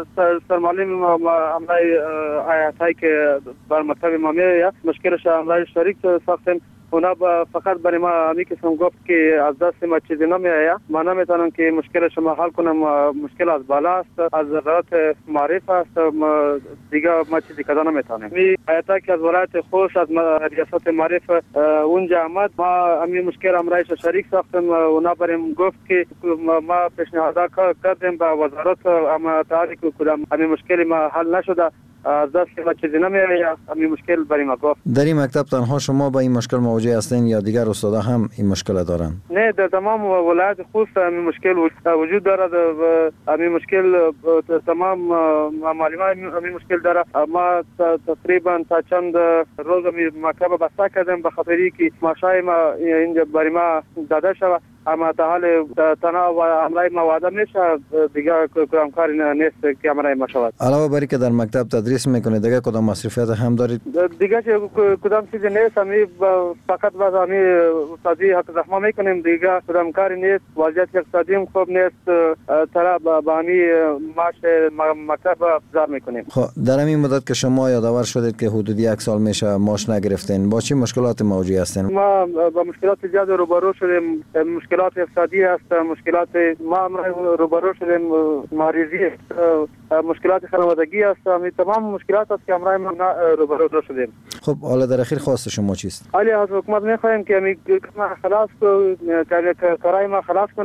سرمعلم امرای آیاتی که بر مکتب ما میره مشکلش امرای شریک ساختیم. اونا فقط برای ما همی کسیم گفت که از دست ما چیزی نمیآید، ما نمیتونم که مشکلش ما حل کنم. مشکل از بالا است، از وزارت معارف است، دیگه ما چیزی کدا نمیتونیم. می آیاتی که از ولایت خوست از ریاست معارف اونجا آمد، ما همی مشکل امرایش شریک ساختیم. اونا بریم گفت که ما پیشنهاد کردیم به وزارت، اما تعالی کدام همی مشکل ما حل نشده، از دست ما چیزی نمیآید. همین مشکل برای ما گفت. در این مکتب تنها شما با این مشکل مواجه هستین یا دیگر استادا هم این مشکل دارن؟ نه، در تمام ولایت خوست همین مشکل وجود دارد. همین مشکل تمام معلمان همین مشکل داره. ما تقریبا تا چند روز مکتب بسته کردیم به خاطری که ماشای ما اینجا برای ما داده شود، اما تا حال تنها و امرای ما وعده میشه دیگه کدام کاری نیست که امرای ما شود. علاوه بر که در مکتب تدریس میکنید دیگه کدام مصرفیات هم دارید؟ دیگه کدام چیزی نیست، همی فقط باز همی استادی حق زحمه میکنیم، دیگه کدام کاری نیست. وضعیت اقتصادی خوب نیست، طرف با همی معاش مکتب گزار میکنیم. خب در همین مدت که شما یادآور شدید که حدود 1 سال میشه معاش نگرفتین، با چه مشکلات مواجه هستین؟ ما با مشکلات زیاد روبرو شدیم. مشکلات اقتصادی است، مشکلات ما روبرو شدیم، مریضی است، مشکلات خانوادگی است، تمام مشکلات است که امرای ما روبرو شدیم. خب حالا در اخیر خواست شما چیست؟ حالی از حکومت میخوایم که خلاص کارای ما خلاص کنه،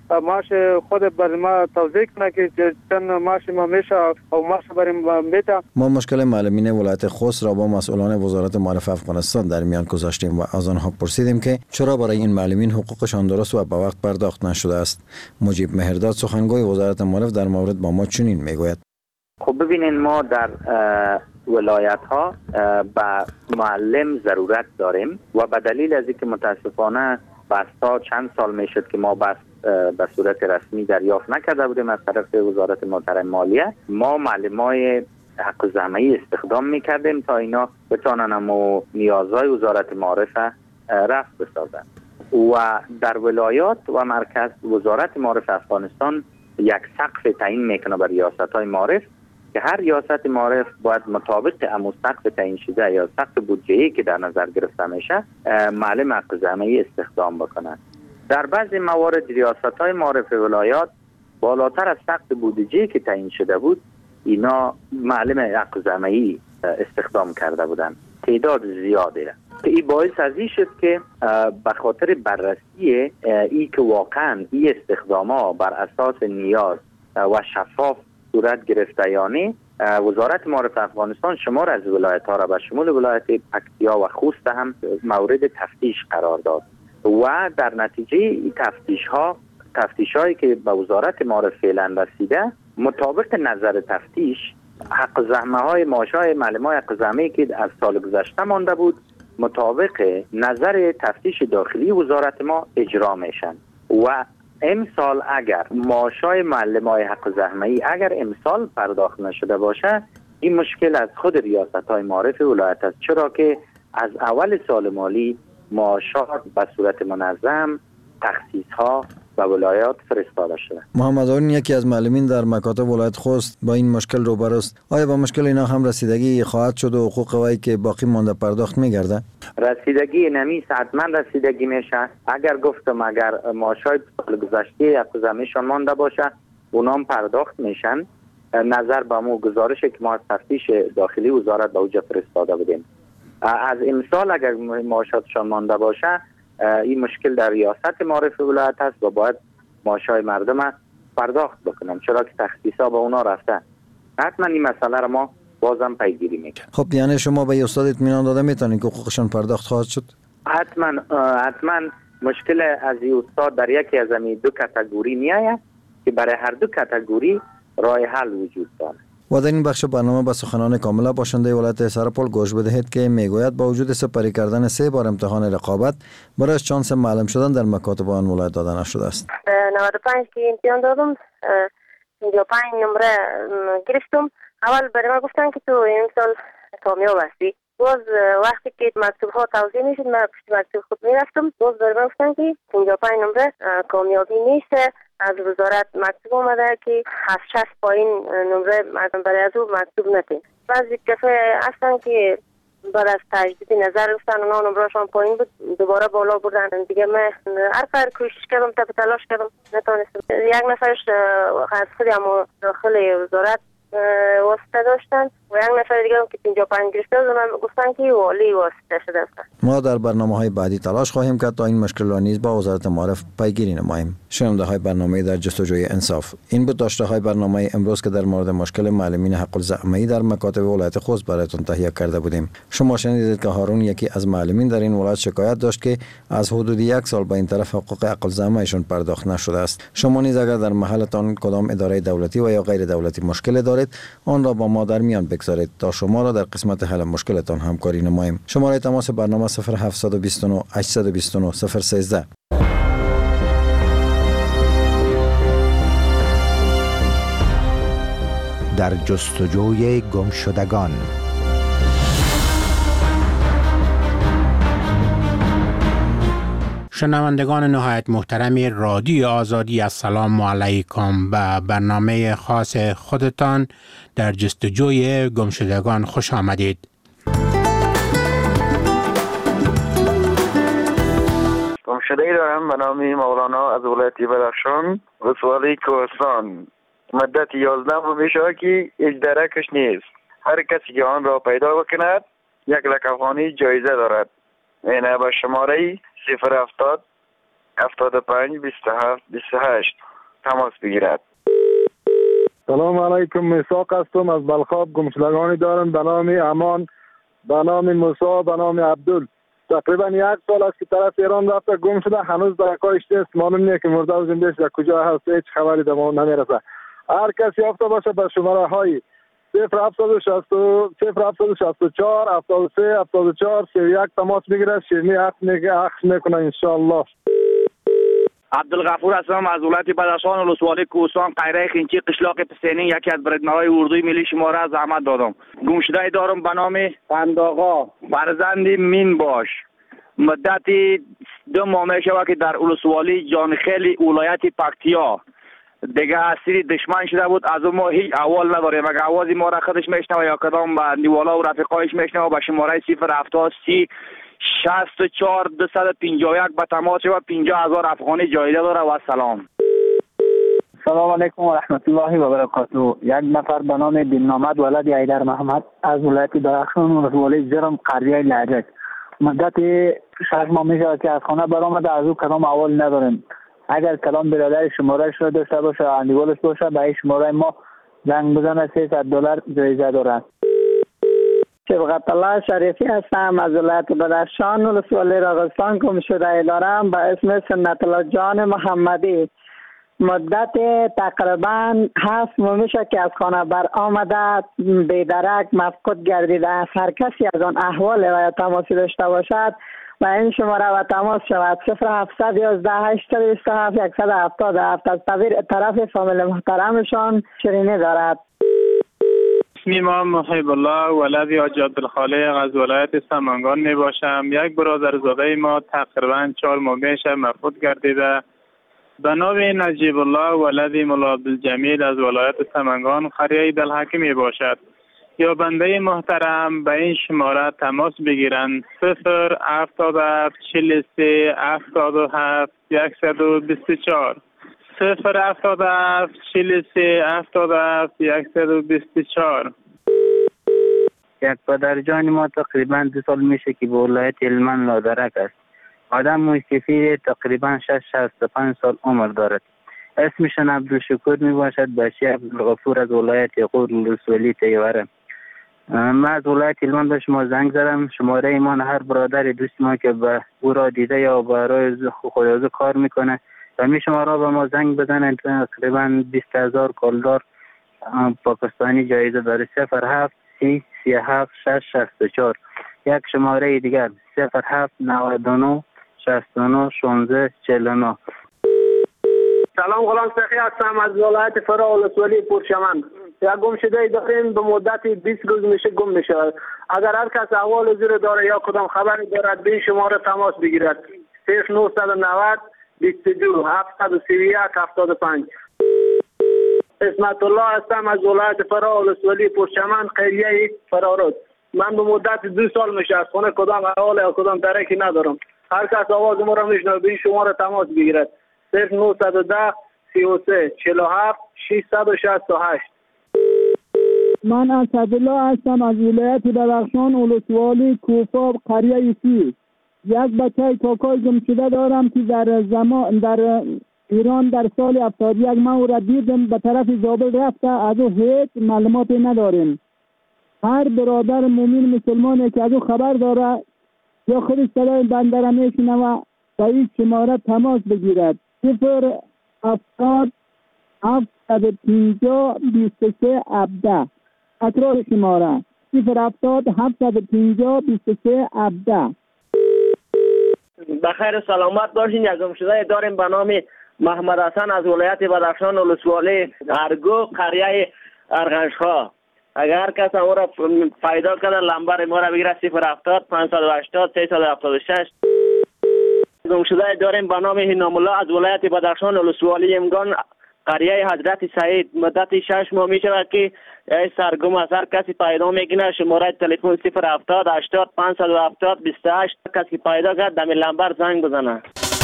معاش خود برای ما توضیح کنه که چند معاش ما میشه و معاش برای ما میده. ما مشکل معلمین ولایت خوست را با مسئولان وزارت معارف افغانستان در میان گذاشتیم و از آنها پرسیدیم که چرا برای این معلمین حقوقشان درست و به وقت پرداخت نشده است. مجیب مهرداد سخنگوی وزارت معارف در مورد با ما چنین میگوید: خب ببینین، ما در ولایت ها به معلم ضرورت داریم و به دلیل از اینکه متاسفانه بستا چند سال میشد که ما بس به صورت رسمی دریافت نکرده بودیم از طرف وزارت محترم مالیه، ما معلمای حق زحمه‌ای استخدام میکردیم تا اینا بتانن امو نیازهای وزارت معارف رفع بسازن. و در ولایات و مرکز وزارت معارف افغانستان یک سقف تعیین میکنه برای ریاست‌های معارف که هر ریاست معارف باید مطابق امو سقف تعیین شده یا سقف بودجه‌ای که در نظر گرفته میشه معلم حق زحمه‌ای استخدام بکنه. در بعضی موارد ریاست‌های معارف ولایات بالاتر از سقف بودجه‌ای که تعیین شده بود اینا معلم حق زحمه‌ای استخدام کرده بودند، تعداد زیاده. که این باعث از این شد که به خاطر بررسی ای که واقعا این استخدام‌ها بر اساس نیاز و شفاف صورت گرفته یا نه، وزارت معارف افغانستان شمار از ولایت‌ها را به شمول ولایت پکتیا و خوست هم مورد تفتیش قرار داد و در نتیجه این تفتیش‌هایی که به وزارت معارف فعلا رسیده، مطابق نظر تفتیش حق زحمه‌های معاش‌های معلم‌های حق زحمه‌ای که از سال گذشته مانده بود مطابق نظر تفتیش داخلی وزارت ما اجرا میشن و امسال اگر معاش‌های معلم‌های حق زحمه‌ای اگر امسال پرداخت نشده باشه، این مشکل از خود ریاست‌های معارف ولایت است، چرا که از اول سال مالی معاشات به صورت منظم تخصیص‌ها و ولایات فرستاده شده. محمد آرین یکی از معلمین در مکاتب ولایت خوست با این مشکل روبروست. آیا با مشکل اینا هم رسیدگی خواهد شد و حقوق وای که باقی مانده پرداخت میگرده؟ رسیدگی نمیست، حتما رسیدگی میشه. اگر گفتم اگر معاشای سال گذشته حق زحمه‌شان مانده باشه اونام پرداخت میشن، نظر به مو گزارشی که ما از تفتیش داخلی وزارت به اوجه فرستاده بودیم. از امسال اگر معاشاتشان مانده باشه این مشکل در ریاست معارف ولایت است و باید معاشای مردم پرداخت بکنم، چرا که تخصیصا به اونا رفته. حتما این مسئله را ما بازم پیگیری میکنیم. خب یعنی شما به استاد اطمینان داده میتونید که حقوقشان پرداخت خواهد شد؟ حتما مشکل از این استاد در یکی از این دو کاتگوری میآید که برای هر دو کاتگوری راه حل وجود دارد. و در این بخش برنامه به سخنان کاملا باشنده ولایت سرپل گوش بدهید که میگوید با وجود سپری کردن 3 بار امتحان رقابت برای چانس معلم شدن در مکاتب آن ولایت داده نشده است. 95 که امتحان دادم 55 نمره گرفتم. اول برای من گفتن که تو این سال کامیاب هستی. باز وقتی که مکتوب ها توضیح میشد من پشت مکتوب خود میرفتم، باز برای من گفتن که 55 نمره کامیابی نیست. از وزارت مکتوب اومده که 7-60 پایین نمره برای از او مکتوب نده. بعضی کسای هستن که بعد از تجدید نظر گفتن اونا نمرهشان پایین بود، دوباره بالا بردن. دیگه من هر کار کوشش کردم، تلاش کردم، نتونستم. یک نفرش از خود هم داخل وزارت واسطه داشتن و یک نفر دیگه هم که 55 گرفته بود اونم گفتن که والی واسطه شده است. ما در برنامه‌های بعدی تلاش خواهیم کرد تا این مشکل را نیز با وزارت معارف پیگیری نماییم. شنونده‌های برنامه در جستجوی انصاف، این بود داشته‌های برنامه امروز که در مورد مشکل معلمین حق الزحمه‌ای در مکاتب ولایت خوست برایتان تهیه کرده بودیم. شما شنیدید که هارون یکی از معلمین در این ولایت شکایت داشت که از حدود 1 سال به این طرف حقوق حق الزحمه‌ایشان پرداخت نشده است. شما نیز اگر در محلتان کدام اداره دولتی و یا غیر دولتی مشکل دارید آن را با ما در میان بگذارید تا شما را در قسمت حل مشکلتان همکاری نماییم. شماره تماس برنامه 0729 829 013. در جستجوی گمشدگان. شنوندگان نهایت محترم رادیو آزادی، السلام علیکم. به برنامه خاص خودتان در جستجوی گمشدگان خوش آمدید. گمشده‌ای دارم به نام مولانا از ولایت بدخشان، ولسوالی کوهستان. مدت 11 ماه میشه که هیچ درکش نیست. هر کسی که آن را پیدا بکند 1 لک افغانی جایزه دارد. اینه به شماره 070 75 27 28 تماس بگیرد. سلام علیکم، میثاق هستم از بلخاب. گمشدگانی دارم به نام امان، به نام موسی، به نام عبدل. تقریبا 1 سال است که طرف ایران رفته گم شده، هنوز در کارش نیست، معلوم نیست که مرده و زنده در کجا هست، هیچ خبری در ما نمیرسه. هر کسی یافته باشه به شماره های 0764 73 74 31 تماس میگیره، شیرینی عکس میکنه ان شاء الله. عبدالغفور هستم از ولایت بدخشان، ولسوالی کوهستان، قریه خینچی، قشلاق پسینی. یکی از برگنه‌های اردوی ملی شماره از زحمت دادم. گمشده دارم به نام فنداغا، فرزند مین باش. مدتی 2 ماه میشود که در ولسوالی جانخیلی ولایت پکتیا دیگه اسیر دشمن شده بود. از اون ما هیچ احوال نداریم. اگر آوازی ما را خودش میشنوه یا کدام با نیوالا و رفیقایش میشنوه به شماره 070 30 64 251 به تماس و 50,000 افغانی جایزه داره. و سلام. سلام علیکم و رحمت الله و برکاته. یک نفر به نام دین‌نامد ولد ایدر محمد از ولایت درخشان ولسوالی جرم قریه لهجه. مدت 6 ماه میشه که از خانه برآمده، از او کدام احوال نداریم. اگر کلام برادر شمارهش رو داشته باشه، اندیوالش باشه، به این شماره ما زنگ بزنه. $300 جایزه داره. شفقت الله شریفی هستم از ولایت بدخشان، ولسوالی راغستان. گمشده دارم به اسم سنت الله جان محمدی. مدت تقریبا 7 ماه میشه که از خانه بر آمده، بیدرک مفقود گردیده. هر کسی از آن احوال و تماسی داشته باشد و این شماره و تماس شود. 0711 827 177 از طرف فامیل محترمشان شیرینی دارد. اسمی ما محب الله ولد حاج عبدالخالق از ولایت سمنگان می باشم. یک برادرزاده ما تقریبا 4 ماه میشه مفقود گردیده. به نام نجیب الله ولد مولا عبدالجمیل از ولایت سمنگان، قریه دلحکی می باشد. یا بنده محترم به این شماره تماس بگیرند. 077 43 77 124 077 43 77 124. یک پدرجان ما تقریبا 2 سال میشه که به ولایت هلمند لادرک است. آدم مستفید، تقریبا 65 سال عمر دارد. اسمشان عبدالشکور می باشد. بچه عبدالغفور از ولایت غور ولسوالی تیوره. من از ولایت هلمند به شما زنگ زدم. شماره ایمان هر برادر دوست ما که به او را دیده یا برای خودآزو کار میکنه و می شماره به ما زنگ بزنن. تقریبا 20,000 کالدار پاکستانی جایزه داره. 07 30 37 664. یک شماره دیگر 07 99 69 16 49. سلام، غلام سخی هستم از ولایت فرا ولسوالی پورشمند. یک گمشده داریم به مدت 20 روز میشه گم میشه. اگر هر کس احوال زیر داره یا کدام خبری دارد به این شماره تماس بگیرد. 0990 22 731 75. اسمت الله هستم از ولایت فرا ولسوالی پورشمند، قریه فرارود. من به مدت 2 سال میشه از خونه کدام احوال یا کدام درکی ندارم. هر کس آواز ما را میشنوه به این شماره تماس بگیرد. 0910 33 47 668. من اسدالله هستم از ولایت درخشان ولسوالی کوفاب قریه سی. یک بچه کاکای گمشده دارم که در ایران در سال 71 من او را دیدم به طرف زابل رفته، از او هیچ معلوماتی نداریم. هر برادر مومن مسلمانی که از او خبر داره یا خودش صدای بنده را میشنوه با این شماره تماس بگیرد. 070 750 23 17. تکرار شماره 070 750 23 17. بخیر سلامت باشین. یک گمشده داریم به نام محمد حسن از ولایت بدخشان ولسوالی ارگو قریه ارغنشها. اگر کس ما را پیدا کنه لمبر ما را بگیره 070 580 376. گمشده داریم به نام هینام الله از ولایت بدخشان ولسوالی امگان قریه حضرت سعید. مدت 6 ماه می شود که سرگم است. هر کسی پیدا میکنه شماره تلفن 070 80 570 28. کسی پیدا کرد دم لمبر زنگ بزنه.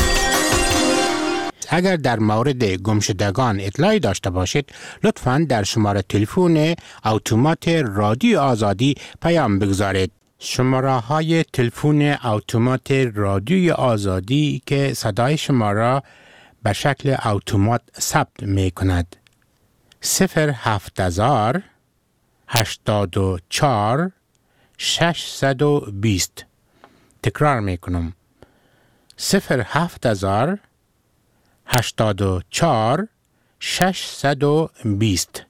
اگر در مورد گمشدگان اطلاعی داشته باشید لطفاً در شماره تلفن اتومات رادیو آزادی پیام بگذارید. شماره های تلفن اتومات رادیوی آزادی که صدای شما را به شکل اتومات ثبت می کند. 07000 84 620. تکرار می کنم. 07000 84 620.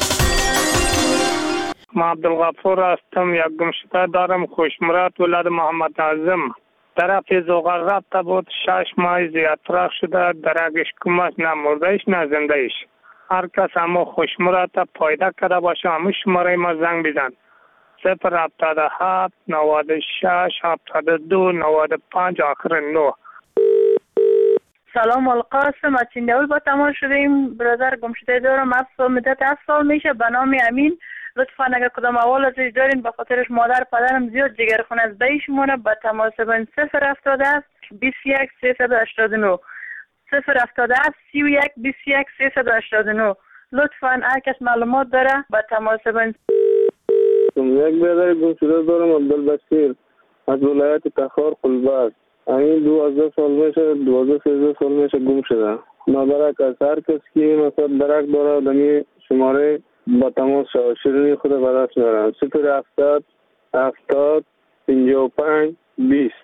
ما عبدالغفور هستم. یک گمشده دارم، خوشمراد، ولد محمد اعظم. طرف زغال رفته بود، 6 ماه زیادتر شده، درگش کمش نه مردهش نه زندهش. هر کس همه خوشمراد پیدا کرده باشه همه شماره ما زنگ بزن. 077 96 72 95 آخر 9. سلام القاسم، از چنداول با تماس شدیم. برادر گمشده دارم، مدت 7 سال میشه، به نام امین. لطفا اگر کدام احوال ازش دارین، به خاطرش مادر پدرم زیاد جگرخون از بیشمونه، به تماس بین 077 21 389 077 31 21 389. لطفا هر کس معلومات داره به تماس بین. یک برادر گمشده دارم، عبدالبصیر، از ولایت تخار قلبک. این 12 سال میشه، 12-13 سال میشه گم شده. مبارک از هر کس که مثلا درک داره دمی شماره با تماس شد. شیرینی خود به دست میارن. 070 70 55 20.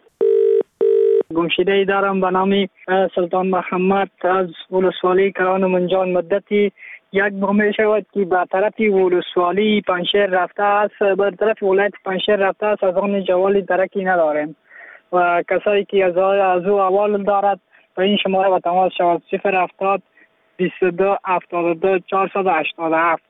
گمشده ای دارم به نام سلطان محمد از ولسوالی کران منجان. مدتی 1 ماه می شود که به طرف ولسوالی پنشهر رفته است، به طرف ولایت پنشهر رفته است. از آن جوالی درکی نداریم و کسایی که از او احوال دارد به این شماره با تماس شود. 070 22 72 487.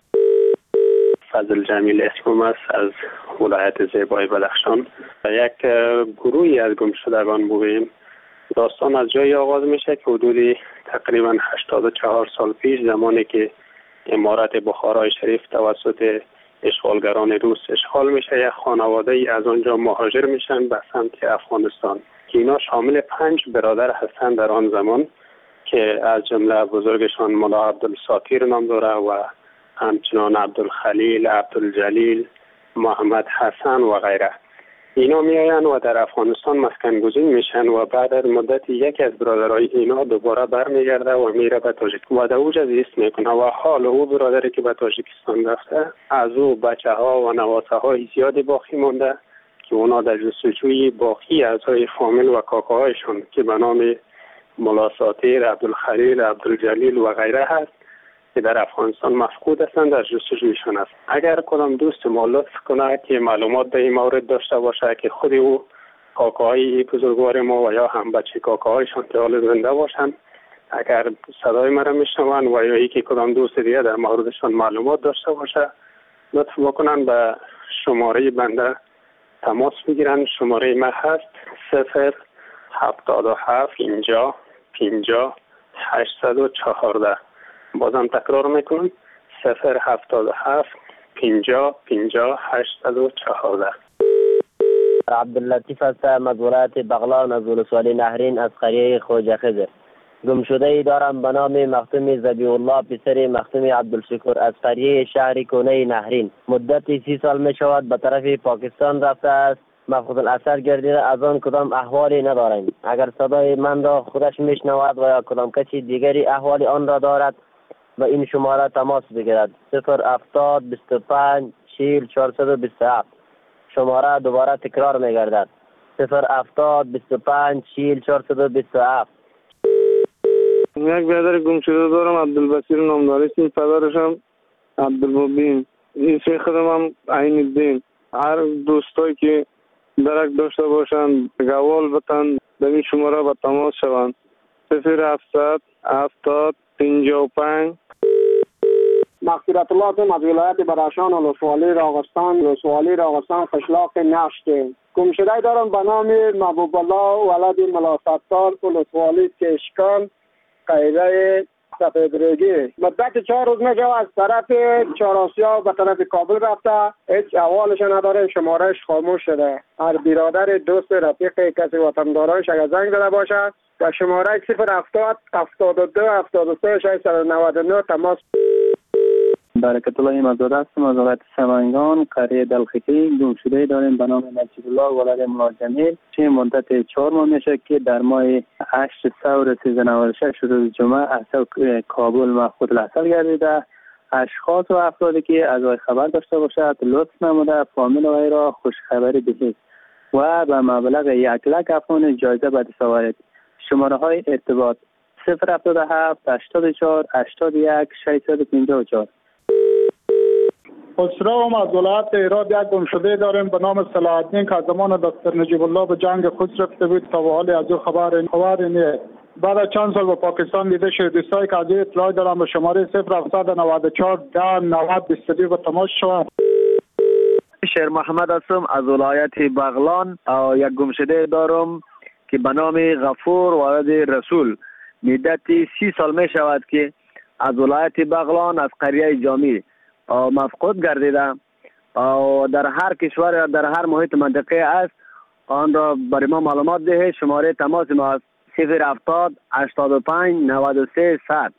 فضل جمیل اسمم است، از ولایت زیبای بدخشان. یک گروهی از گمشدگان بودیم. داستان از جایی آغاز میشه که حدود تقریبا 84 سال پیش، زمانی که امارت بخارای شریف توسط اشغالگران روس اشغال میشه، یک خانواده ای از آنجا مهاجر میشن به سمت افغانستان که اینا شامل 5 برادر هستند در آن زمان که از جمله بزرگشان ملا عبدالساطیر نام داره و همچنان عبدالخلیل، عبدالجلیل، محمد حسن و غیره. اینا میاین و در افغانستان مسکن گزین میشن و بعد از مدت یکی از برادرای اینا دوباره برمیگرده و میره به تاجیکستان و در اوج زیست میکنه و حال او برادری که به تاجیکستان رفته از او بچه ها و نواسه های زیادی باقی مونده که اونا در جستجوی باقی اعضای فامیل و کاکاهایشون که به نام ملا ساطیر، عبدالخلیل، عبدالجلیل و غیره هست که در افغانستان مفقود هستند، در جستجویشان است. اگر کدام دوست ما لطف کنه که معلومات به این مورد داشته باشه که خود او کاکاهای بزرگوار ما و یا هم بچه کاکاهایشان که حال زنده باشند، اگر صدای مرا میشنون و یا یکی کدام دوست دیگه در موردشان معلومات داشته باشه، لطف بکنن به شماره بنده تماس بگیرن. شماره ما هست 077 اینجا 50 814. بازم تکرار میکنم 077 50 50 814. عبداللطیف هستم از ولایت بغلان، از ولسوالی نهرین، از قریه خوجه خضر. گمشده ای دارم به نام مختوم ذبیح الله پسر مختوم عبدالشکر از قریه شهر کونه نهرین. مدتی 30 سال می شود به طرف پاکستان رفته است. مفقود الاثر گردیده، از آن کدام احوالی نداریم. اگر صدای من را خودش میشنود و یا کدام کسی دیگری احوالی آن را دارد و این شماره تماس بگیرد. 070 25 40 427. شماره دوباره تکرار میگردد. 070 25 40 427. یک برادر گمشده دارم، عبدالبصیر نام داره. اسم پدرشم عبدالمبین. این شیخم هم عین الدین. هر دوستایی که درک داشته باشند گوال بتن به این شماره با تماس شوند. 0700 70 55. مغفرت الله تم از ولایت بدخشان و ولسوالی راغستان قشلاق نشت. گمشده دارم به نام محبوب الله ولد ملا ستار ولسوالی کشکان قیره سفیدرگی. مدت 4 روز میشه از طرف چهارآسیا به طرف کابل رفته، هیچ احوالش نداره، شمارهش خاموش شده. هر برادر دوست رفیق کسی وطندارانش اگر زنگ زده باشه و شماره 070 72 73 699 تماس. برکت الله ایمانزاده هستم از ولایت سمنگان، قریه دلخکی. گمشده داریم به نام نجیب الله ولد مولا جمیل. چه مدت 4 ماه میشه که در ماه 8 ثور 1396 روز جمعه از کابل مفقود الحصل گردیده. اشخاص و افرادی که از وی خبر داشته باشد لطف نموده فامیل وی را خوشخبری دهید و به مبلغ 1 لک افغان جایزه به دست آورید. شماره های ارتباط 077 84 81 654. اسرام از ولایت ایراد یک گمشده داریم به نام صلاح الدین که از زمان دکتر نجیب الله به جنگ خود رفته بود تا به حال از او خبر نیست. بعد از چند سال به پاکستان دیده شد. دوستایی که از این اطلاع دارم به شماره 0794 10 90 22 به تماس شوند. شیر محمد هستم از ولایت بغلان. یک گمشده دارم که به نام غفور ولد رسول. مدتی 30 سال می شود که از ولایت بغلان از قریه جامی مفقود گردیده. در هر کشور در هر محیط منطقه است. آن را برای ما معلومات ده. شماره تماس ما است 070 85 93 100.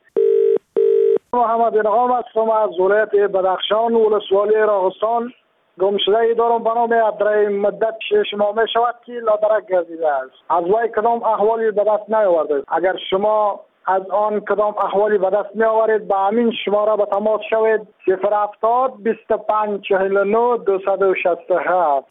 محمد انعام هستم از ولایت بدخشان ولسوالی راغستان. گمشده دارم به نام عبدالرحیم. مدت 6 ماه می شود که لادرک گردیده است. از وی کدام احوالی به دست نیاورده. اگر شما از آن کدام احوالی به دست می آورید به همین شماره به تماس شوید 070 25 49 267.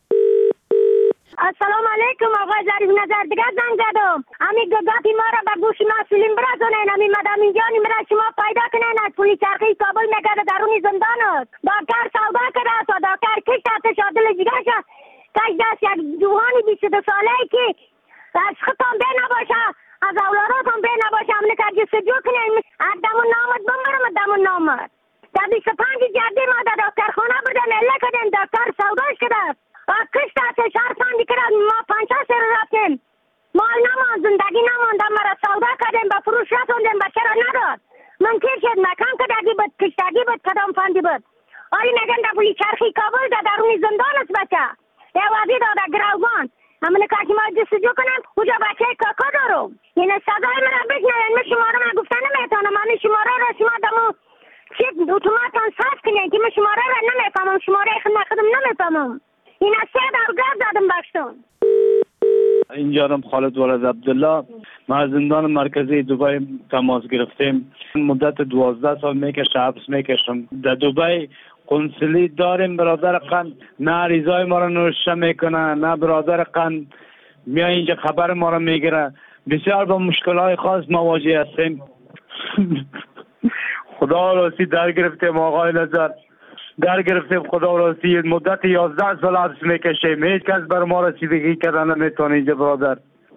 السلام علیکم آقای ظریف نظر دیگه زنگ زدم. امی گاتی ما را به گوش مسئولین برسونین. امی مدام اینجا را شما پیدا کنین. از پلیس چرخی کابل میگرده درونی زندان است. دکتر سودا کرده است و دکتر کشت هستش عادل جگرش کش دست یک جوانی 22 ساله ای که از خطان بی نباشه از اولاداتون بی نباشه امنه که جستجو کنین. از دمون نامد بمرم دمون نامد. در 25 جدی ما در دکتر خانه بودن اله کردن دکتر سوداش کرده است. کشت هست شهرساندی کرد ما 50 سر رفتیم. مال نمان زندگی نماندم مرا سودا کردیم به فروش رسوندیم به چرا نداد. منکر شد مکان کدگی بود کشتگی بود کدام فاندی بود. آری میگن در پولی چرخی کابل در درونی زندان است بچه. ایوازی داده گروگان. همونه که ما جستجو کنم اونجا بچه کاکا دارم. یعنی سزای مرا بشنوین. من شما رو من گفتن نمیتونم. من شماره را شما دمو چیز اتوماتان صرف کنین که من شماره را نمیفهمم. شماره خودم نمیفهمم. این از 3 درگاه زدم باشتون. اینجا هم خالد ولد عبدالله. ما از زندان مرکزی دبی تماس گرفتیم. مدت 12 سال میکشه حبس میکشم. در دبی قنصلی داریم. برادر قند نه ریزای ما را نوشته میکنه نه برادر قند میاد اینجا خبر ما را میگیره. بسیار با مشکلات خاص مواجه هستیم. خدا راستی در گرفتیم آقای نظر. در گرفتیم خدا راستی مدت 11 سال حبس میکشیم. هیچ کس بر ما رسیدگی کردن نمیتونه اینجا برادر.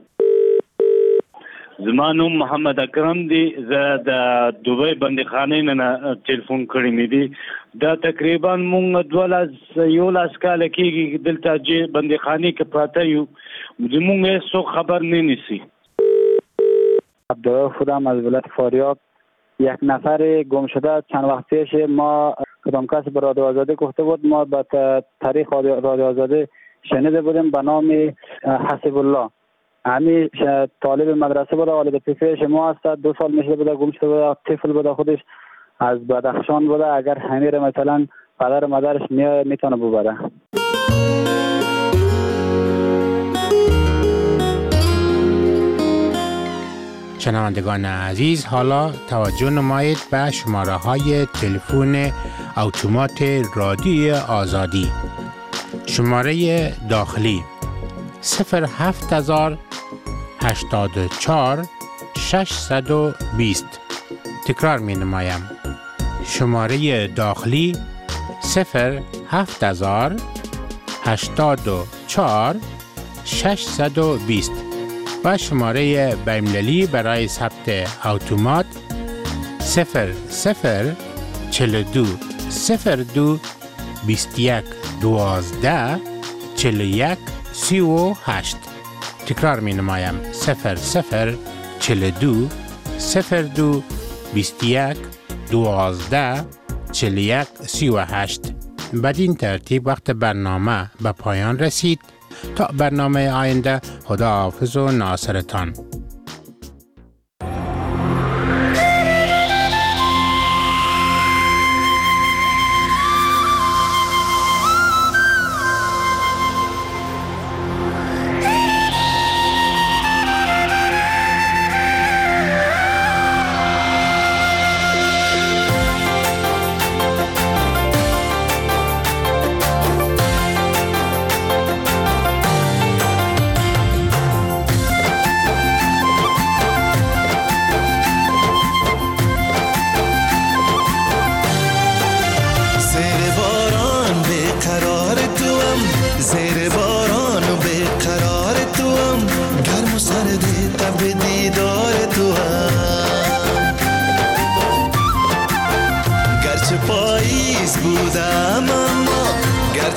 زمانم محمد اکرم دی در دبی بندیخانه نه تلفن کړی مې دی. دا تقریبا مونږ 12 کال کېږي دلته چې بندیخانه کې پراته یو. زمونږ هیڅ خبر نه نیسی. عبدالله خودم از ولایت فاریاب. یک نفر گم شده چند وقت پیش ما کدام کسی به رادیو آزادی گفته بود. ما به طریق رادیو آزادی شنیده بودیم به نام حسب الله. همین طالب مدرسه بوده. والد پسرش ما هست. 2 سال میشه بوده گم شده بوده. طفل بوده. خودش از بدخشان بوده. اگر همین مثلا پدر مادرش میتونه ببره. شنوندگان عزیز، حالا توجه نمایید به شماره های تلفن اتومات رادیو آزادی. شماره داخلی 07084 620. تکرار می نمایم. شماره داخلی 07084 620 و شماره بین‌المللی برای ثبت اتومات 0042 02 21 12 41 38. تکرار می نمایم 0042 02 21 12 41 38. بدین ترتیب وقت برنامه به پایان رسید. تا برنامه آینده، خداحافظ و ناصرتان.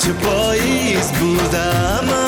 چه پاییز بودم